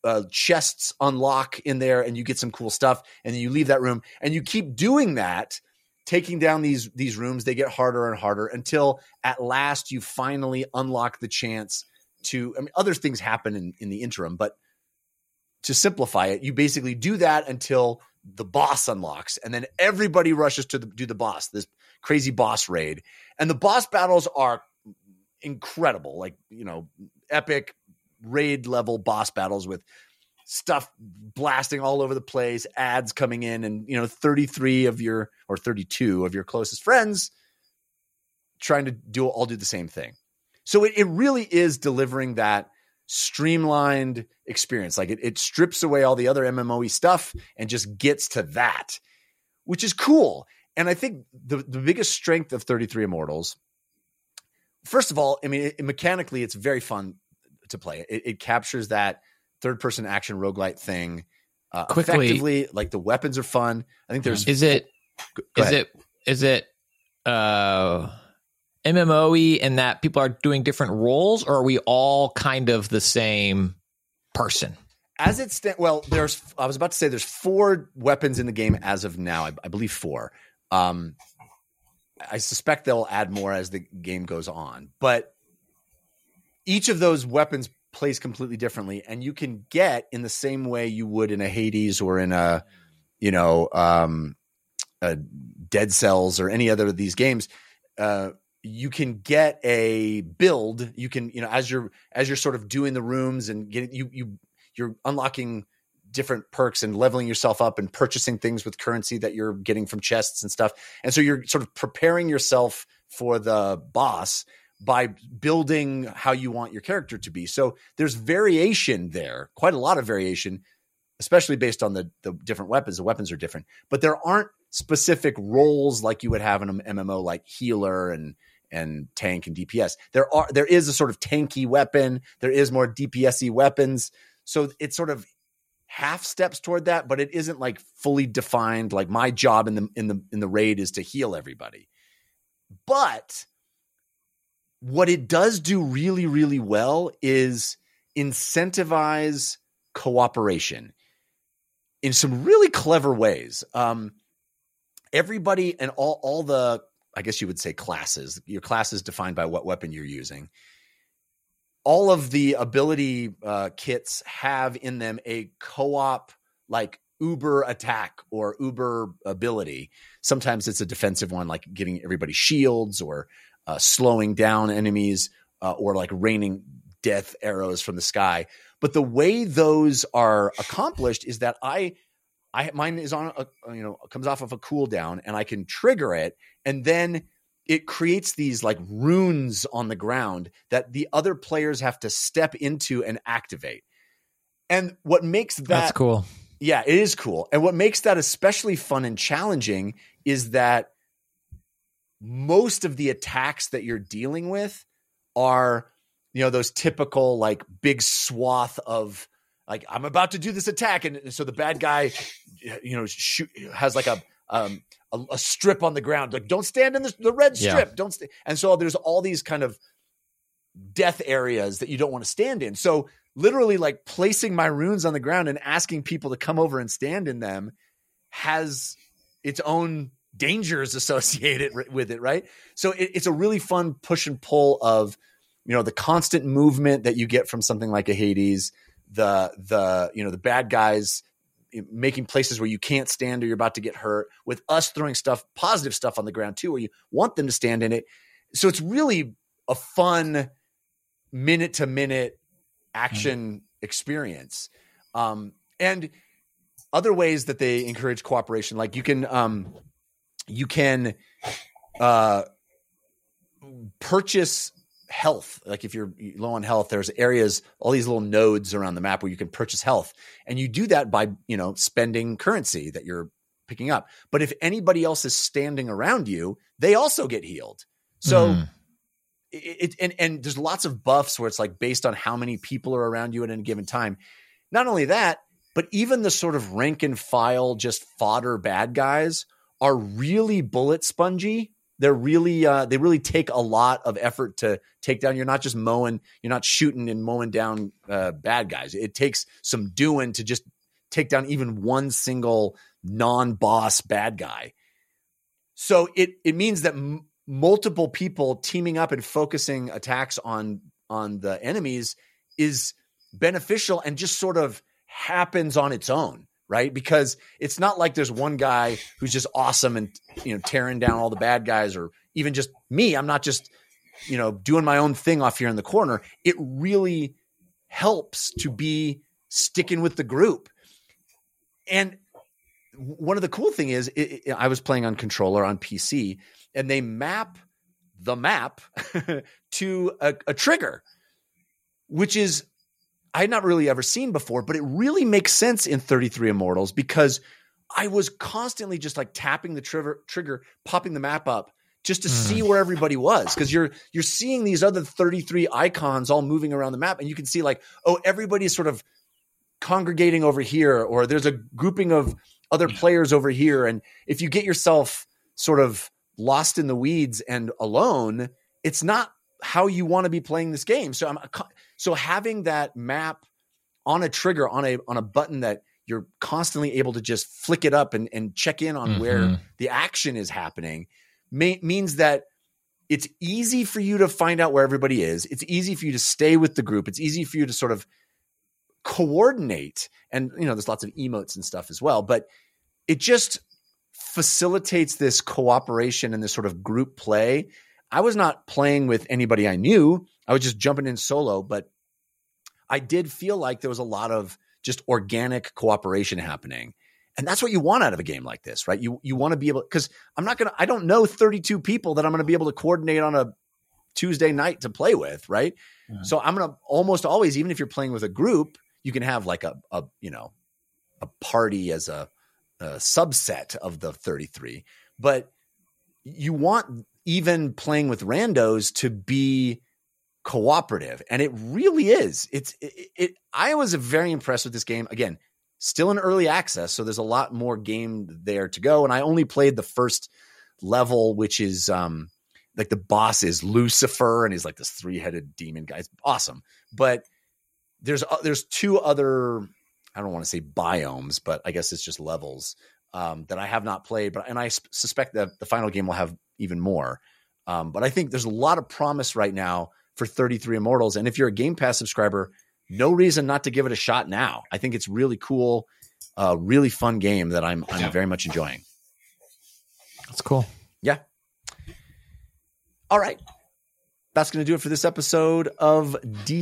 chests unlock in there and you get some cool stuff, and then you leave that room and you keep doing that, taking down these rooms. They get harder and harder until at last you finally unlock the chance to, I mean, other things happen in the interim, but to simplify it, you basically do that until the boss unlocks, and then everybody rushes to do the boss, this crazy boss raid. And the boss battles are incredible, like, you know, epic raid level boss battles with stuff blasting all over the place, ads coming in, and, you know, 32 of your closest friends trying to do the same thing. So it really is delivering that streamlined experience. Like it strips away all the other MMOE stuff and just gets to that, which is cool. And I think the biggest strength of 33 Immortals, first of all, I mean, mechanically, it's very fun to play. It captures that third-person action roguelite thing effectively. Like the weapons are fun. I think there's is it MMOE in that people are doing different roles, or are we all kind of the same person? As it stands, well, I was about to say there's 4 weapons in the game as of now. I believe 4. I suspect they'll add more as the game goes on, but each of those weapons plays completely differently, and you can get in the same way you would in a Hades or in a Dead Cells or any other of these games. You can get a build. You can, you know, as you're sort of doing the rooms and getting you're unlocking different perks and leveling yourself up and purchasing things with currency that you're getting from chests and stuff. And so you're sort of preparing yourself for the boss by building how you want your character to be. So there's variation there, quite a lot of variation, especially based on the different weapons. The weapons are different, but there aren't specific roles like you would have in an MMO, like healer and tank and DPS. There is a sort of tanky weapon. There is more DPS-y weapons. So it's sort of half steps toward that, but it isn't like fully defined. Like my job in the raid is to heal everybody. But what it does do really, really well is incentivize cooperation in some really clever ways. Everybody and all the, I guess you would say classes, your class is defined by what weapon you're using. All of the ability kits have in them a co-op, like uber attack or uber ability. Sometimes it's a defensive one, like giving everybody shields or slowing down enemies or like raining death arrows from the sky. But the way those are accomplished is that mine is on comes off of a cooldown, and I can trigger it, and then it creates these like runes on the ground that the other players have to step into and activate. And what makes that's cool. Yeah, it is cool. And what makes that especially fun and challenging is that most of the attacks that you're dealing with are, you know, those typical like big swath of like, I'm about to do this attack. And so the bad guy, you know, has like a strip on the ground. Like, don't stand in the red strip. Yeah. Don't. And so there's all these kind of death areas that you don't want to stand in. So literally like placing my runes on the ground and asking people to come over and stand in them has its own dangers associated with it. Right. So it's a really fun push and pull of, you know, the constant movement that you get from something like a Hades, the bad guys making places where you can't stand or you're about to get hurt, with us throwing positive stuff on the ground too, where you want them to stand in it. So it's really a fun minute to minute action experience. And other ways that they encourage cooperation, like you can purchase health. Like if you're low on health, there's areas, all these little nodes around the map where you can purchase health. And you do that by, you know, spending currency that you're picking up. But if anybody else is standing around you, they also get healed. So and there's lots of buffs where it's like based on how many people are around you at any given time. Not only that, but even the sort of rank and file, just fodder bad guys are really bullet spongy They're really they really take a lot of effort to take down. You're not just mowing, you're not shooting and mowing down bad guys. It takes some doing to just take down even one single non-boss bad guy. So it means that multiple people teaming up and focusing attacks on the enemies is beneficial and just sort of happens on its own, right? Because it's not like there's one guy who's just awesome and, you know, tearing down all the bad guys, or even just me. I'm not just, you know, doing my own thing off here in the corner. It really helps to be sticking with the group. And one of the cool thing is I was playing on controller on PC, and they map the map to a trigger, which is I had not really ever seen before, but it really makes sense in 33 Immortals, because I was constantly just like tapping the trigger, popping the map up just to see where everybody was. Cause you're seeing these other 33 icons all moving around the map, and you can see like, oh, everybody's sort of congregating over here, or there's a grouping of other players over here. And if you get yourself sort of lost in the weeds and alone, it's not how you want to be playing this game. So having that map on a trigger, on a button that you're constantly able to just flick it up and check in on where the action is happening means that it's easy for you to find out where everybody is. It's easy for you to stay with the group. It's easy for you to sort of coordinate. And, you know, there's lots of emotes and stuff as well, but it just facilitates this cooperation and this sort of group play. I was not playing with anybody I knew. I was just jumping in solo, but I did feel like there was a lot of just organic cooperation happening. And that's what you want out of a game like this, right? You want to be able, because I don't know 32 people that I'm going to be able to coordinate on a Tuesday night to play with, right? Yeah. So I'm going to almost always, even if you're playing with a group, you can have like a party as a subset of the 33, but you want even playing with randos to be cooperative. And it really is. I was very impressed with this game. Again, still in early access, so there's a lot more game there to go. And I only played the first level, which is like the boss is Lucifer, and he's like this 3-headed demon guy. It's awesome. But there's two other, I don't want to say biomes, but I guess it's just levels that I have not played. And I suspect that the final game will have even more. But I think there's a lot of promise right now for 33 Immortals. And if you're a Game Pass subscriber, no reason not to give it a shot now. I think it's really cool, really fun game that I'm very much enjoying. That's cool. Yeah. All right. That's going to do it for this episode of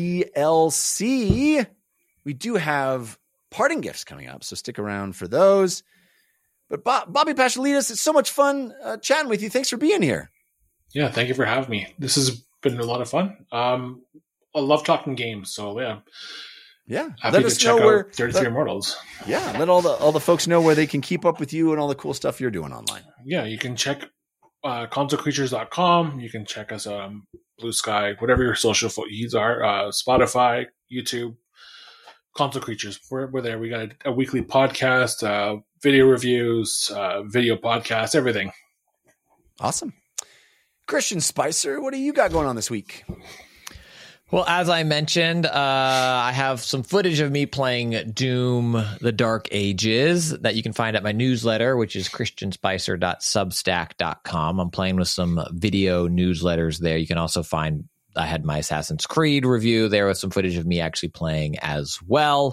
DLC. We do have parting gifts coming up, so stick around for those. But Bobby Pashalides, it's so much fun chatting with you. Thanks for being here. Yeah, thank you for having me. This has been a lot of fun. I love talking games, so yeah. Happy Let to us check know out 33 Immortals. Yeah, let all the folks know where they can keep up with you and all the cool stuff you're doing online. Yeah, you can check consolecreatures.com. You can check us on Blue Sky, whatever your social feeds are, Spotify, YouTube, Console Creatures. We're there. We got a weekly podcast, video reviews, video podcasts, everything. Awesome. Christian Spicer, what do you got going on this week? Well, as I mentioned, I have some footage of me playing Doom: The Dark Ages that you can find at my newsletter, which is christianspicer.substack.com. I'm playing with some video newsletters there. You can also find, I had my Assassin's Creed review there with some footage of me actually playing as well.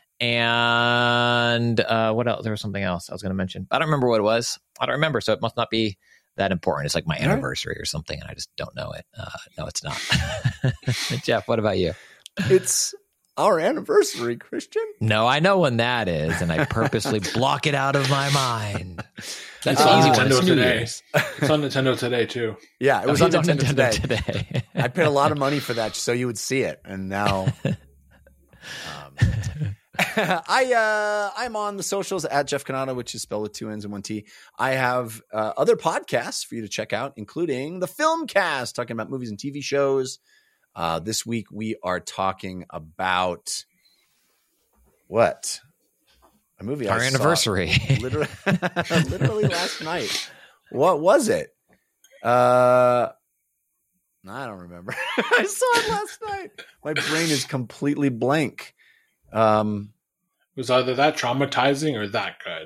And what else? There was something else I was going to mention. I don't remember what it was. I don't remember, so it must not be that important. It's like my anniversary or something, and I just don't know it. No, it's not. Jeff, what about you? It's our anniversary, Christian. No, I know when that is, and I purposely block it out of my mind. That's It's an on easy one. Nintendo It's New today. Year's. It's on Nintendo today, too. Yeah, it was It's on Nintendo today. today. I paid a lot of money for that so you would see it, and now I'm on the socials at Jeff Canada, which is spelled with 2 N's and 1 T. I have other podcasts for you to check out, including the Filmcast, talking about movies and TV shows. This week we are talking about what? A movie Our I anniversary. saw literally last night. What was it? I don't remember. I saw it last night. My brain is completely blank. It was either that traumatizing or that good.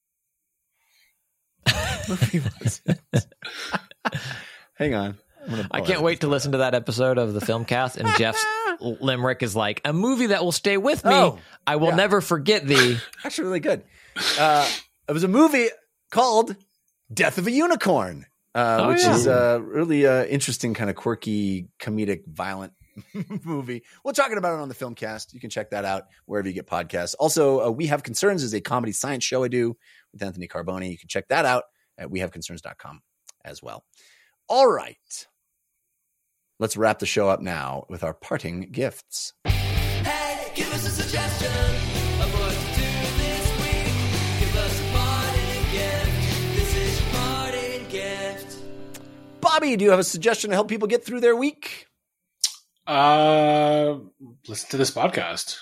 Movie was it? Hang on. I can't wait to listen to that episode of the Filmcast, and Jeff's limerick is like, a movie that will stay with me. Oh, I will yeah. never forget thee. Actually, really good. It was a movie called Death of a Unicorn, which is a really interesting, kind of quirky, comedic, violent movie. We're talking about it on the Filmcast. You can check that out wherever you get podcasts. Also, We Have Concerns is a comedy science show I do with Anthony Carboni. You can check that out at wehaveconcerns.com as well. All right. Let's wrap the show up now with our parting gifts. Hey, give us a suggestion of what to do this week. Give us a parting gift. This is your parting gift. Bobby, do you have a suggestion to help people get through their week? Listen to this podcast.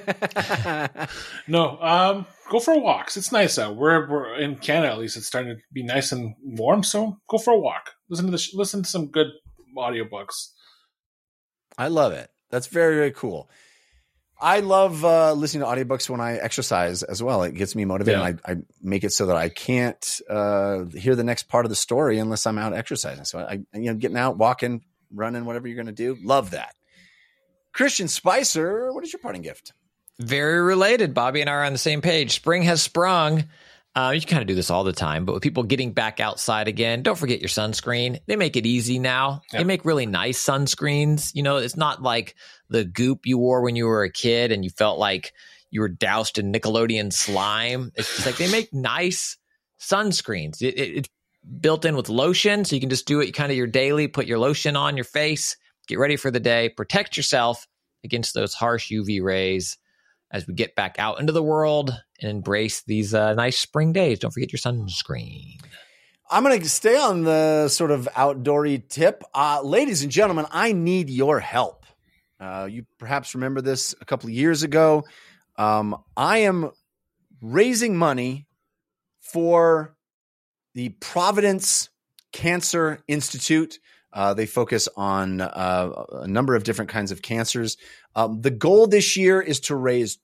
No, go for walks. It's nice out. We're in Canada, at least. It's starting to be nice and warm. So go for a walk. Listen to some good audiobooks. I love it. That's very, very cool. I love listening to audiobooks when I exercise as well. It gets me motivated. Yeah. And I make it so that I can't hear the next part of the story unless I'm out exercising. So getting out, walking, running, whatever you're going to do. Love that. Christian Spicer, what is your parting gift? Very related. Bobby and I are on the same page. Spring has sprung. You can kind of do this all the time, but with people getting back outside again, don't forget your sunscreen. They make it easy now. Yep. They make really nice sunscreens. You know, it's not like the goop you wore when you were a kid and you felt like you were doused in Nickelodeon slime. It's just like they make nice sunscreens. It's built in with lotion, so you can just do it kind of your daily, put your lotion on your face, get ready for the day, protect yourself against those harsh UV rays as we get back out into the world and embrace these nice spring days. Don't forget your sunscreen. I'm going to stay on the sort of outdoory tip. Ladies and gentlemen, I need your help. You perhaps remember this a couple of years ago. I am raising money for the Providence Cancer Institute. They focus on a number of different kinds of cancers. The goal this year is to raise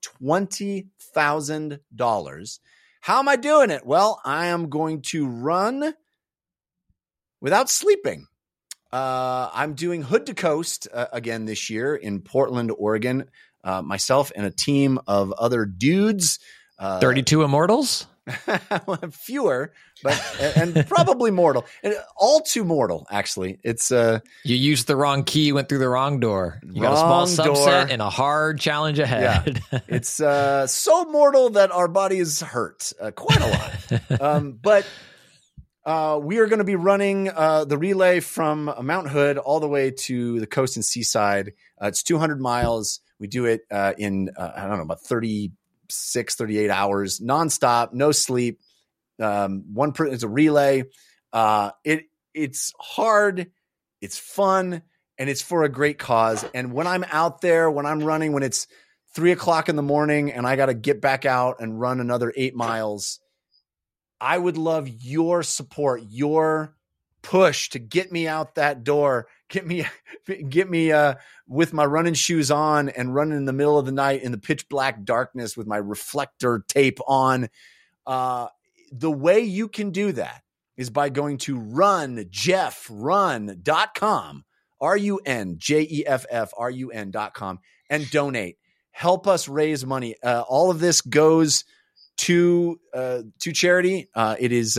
$20,000. How am I doing it? Well, I am going to run without sleeping. I'm doing Hood to Coast again this year in Portland, Oregon. Myself and a team of other dudes. 32 Immortals? Fewer, but and probably mortal, and all too mortal. Actually, it's You used the wrong key, went through the wrong door. You got a small Wrong subset door. and a hard challenge ahead. it's so mortal that our body is hurt quite a lot. But we are going to be running the relay from Mount Hood all the way to the coast and seaside. It's 200 miles. We do it in about 38 hours, nonstop, no sleep. It's a relay. It's hard, it's fun, and it's for a great cause. And when I'm out there, when I'm running, when it's 3:00 in the morning and I got to get back out and run another 8 miles, I would love your support, your push to get me out that door, get me with my running shoes on and running in the middle of the night in the pitch black darkness with my reflector tape on. The way you can do that is by going to runjeffrun.com, RUNJEFFRUN.com, and donate. Help us raise money. All of this goes to charity. It is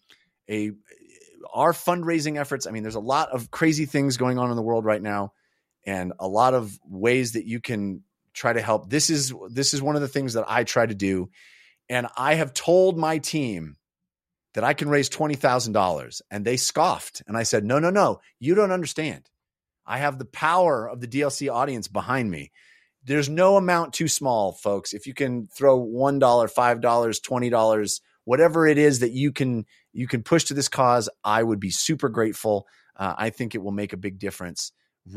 our fundraising efforts. I mean, there's a lot of crazy things going on in the world right now, and a lot of ways that you can try to help. This is one of the things that I try to do. And I have told my team that I can raise $20,000, and they scoffed. And I said, no, you don't understand. I have the power of the DLC audience behind me. There's no amount too small, folks. If you can throw $1, $5, $20, whatever it is that you can push to this cause, I would be super grateful. I think it will make a big difference.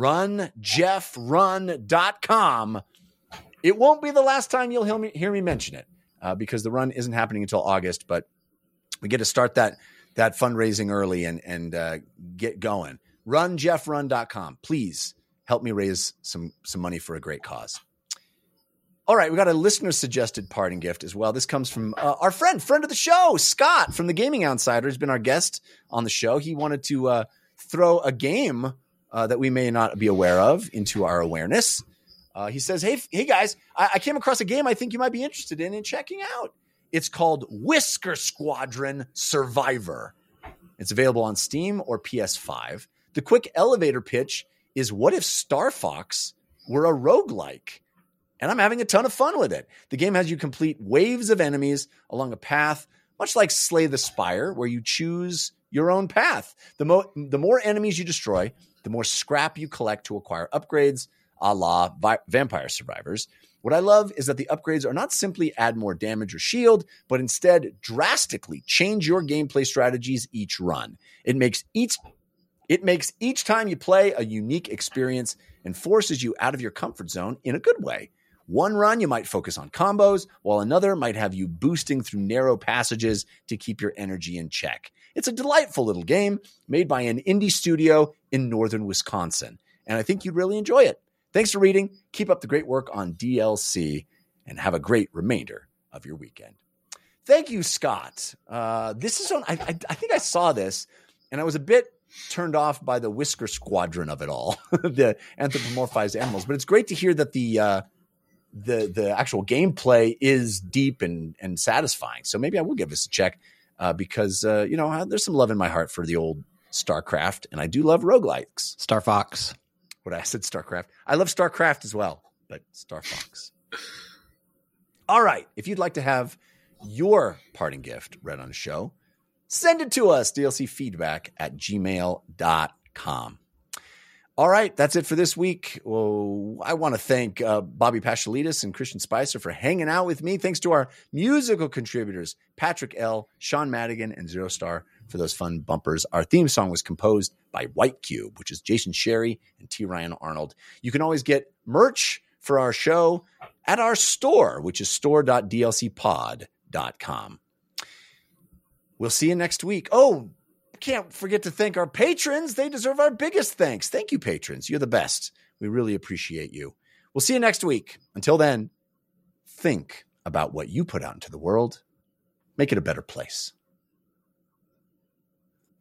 RunJeffRun.com. It won't be the last time you'll hear me mention it, because the run isn't happening until August, but we get to start that that fundraising early and get going. RunJeffRun.com. Please help me raise some money for a great cause. All right, we got a listener-suggested parting gift as well. This comes from our friend of the show, Scott from the Gaming Outsider. He's been our guest on the show. He wanted to throw a game that we may not be aware of into our awareness. He says, hey guys, I came across a game I think you might be interested in checking out. It's called Whisker Squadron Survivor. It's available on Steam or PS5. The quick elevator pitch is, what if Star Fox were a roguelike? And I'm having a ton of fun with it. The game has you complete waves of enemies along a path, much like Slay the Spire, where you choose your own path. The more enemies you destroy, the more scrap you collect to acquire upgrades, a la Vampire Survivors. What I love is that the upgrades are not simply add more damage or shield, but instead drastically change your gameplay strategies each run. It makes each time you play a unique experience and forces you out of your comfort zone in a good way. One run, you might focus on combos, while another might have you boosting through narrow passages to keep your energy in check. It's a delightful little game made by an indie studio in northern Wisconsin, and I think you'd really enjoy it. Thanks for reading. Keep up the great work on DLC, and have a great remainder of your weekend. Thank you, Scott. This is on. I think I saw this, and I was a bit turned off by the Whisker Squadron of it all, the anthropomorphized animals. But it's great to hear that the actual gameplay is deep and satisfying. So maybe I will give this a check because there's some love in my heart for the old StarCraft, and I do love roguelikes. Star Fox. What I said, StarCraft. I love StarCraft as well, but Star Fox. All right. If you'd like to have your parting gift read on the show, send it to us, dlcfeedback@gmail.com. All right, that's it for this week. Well, I want to thank Bobby Pascalidis and Christian Spicer for hanging out with me. Thanks to our musical contributors, Patrick L., Sean Madigan, and Zero Star for those fun bumpers. Our theme song was composed by White Cube, which is Jason Sherry and T. Ryan Arnold. You can always get merch for our show at our store, which is store.dlcpod.com. We'll see you next week. Oh, can't forget to thank our patrons. They deserve our biggest thanks. Thank you, patrons. You're the best. We really appreciate you. We'll see you next week. Until then, think about what you put out into the world. Make it a better place.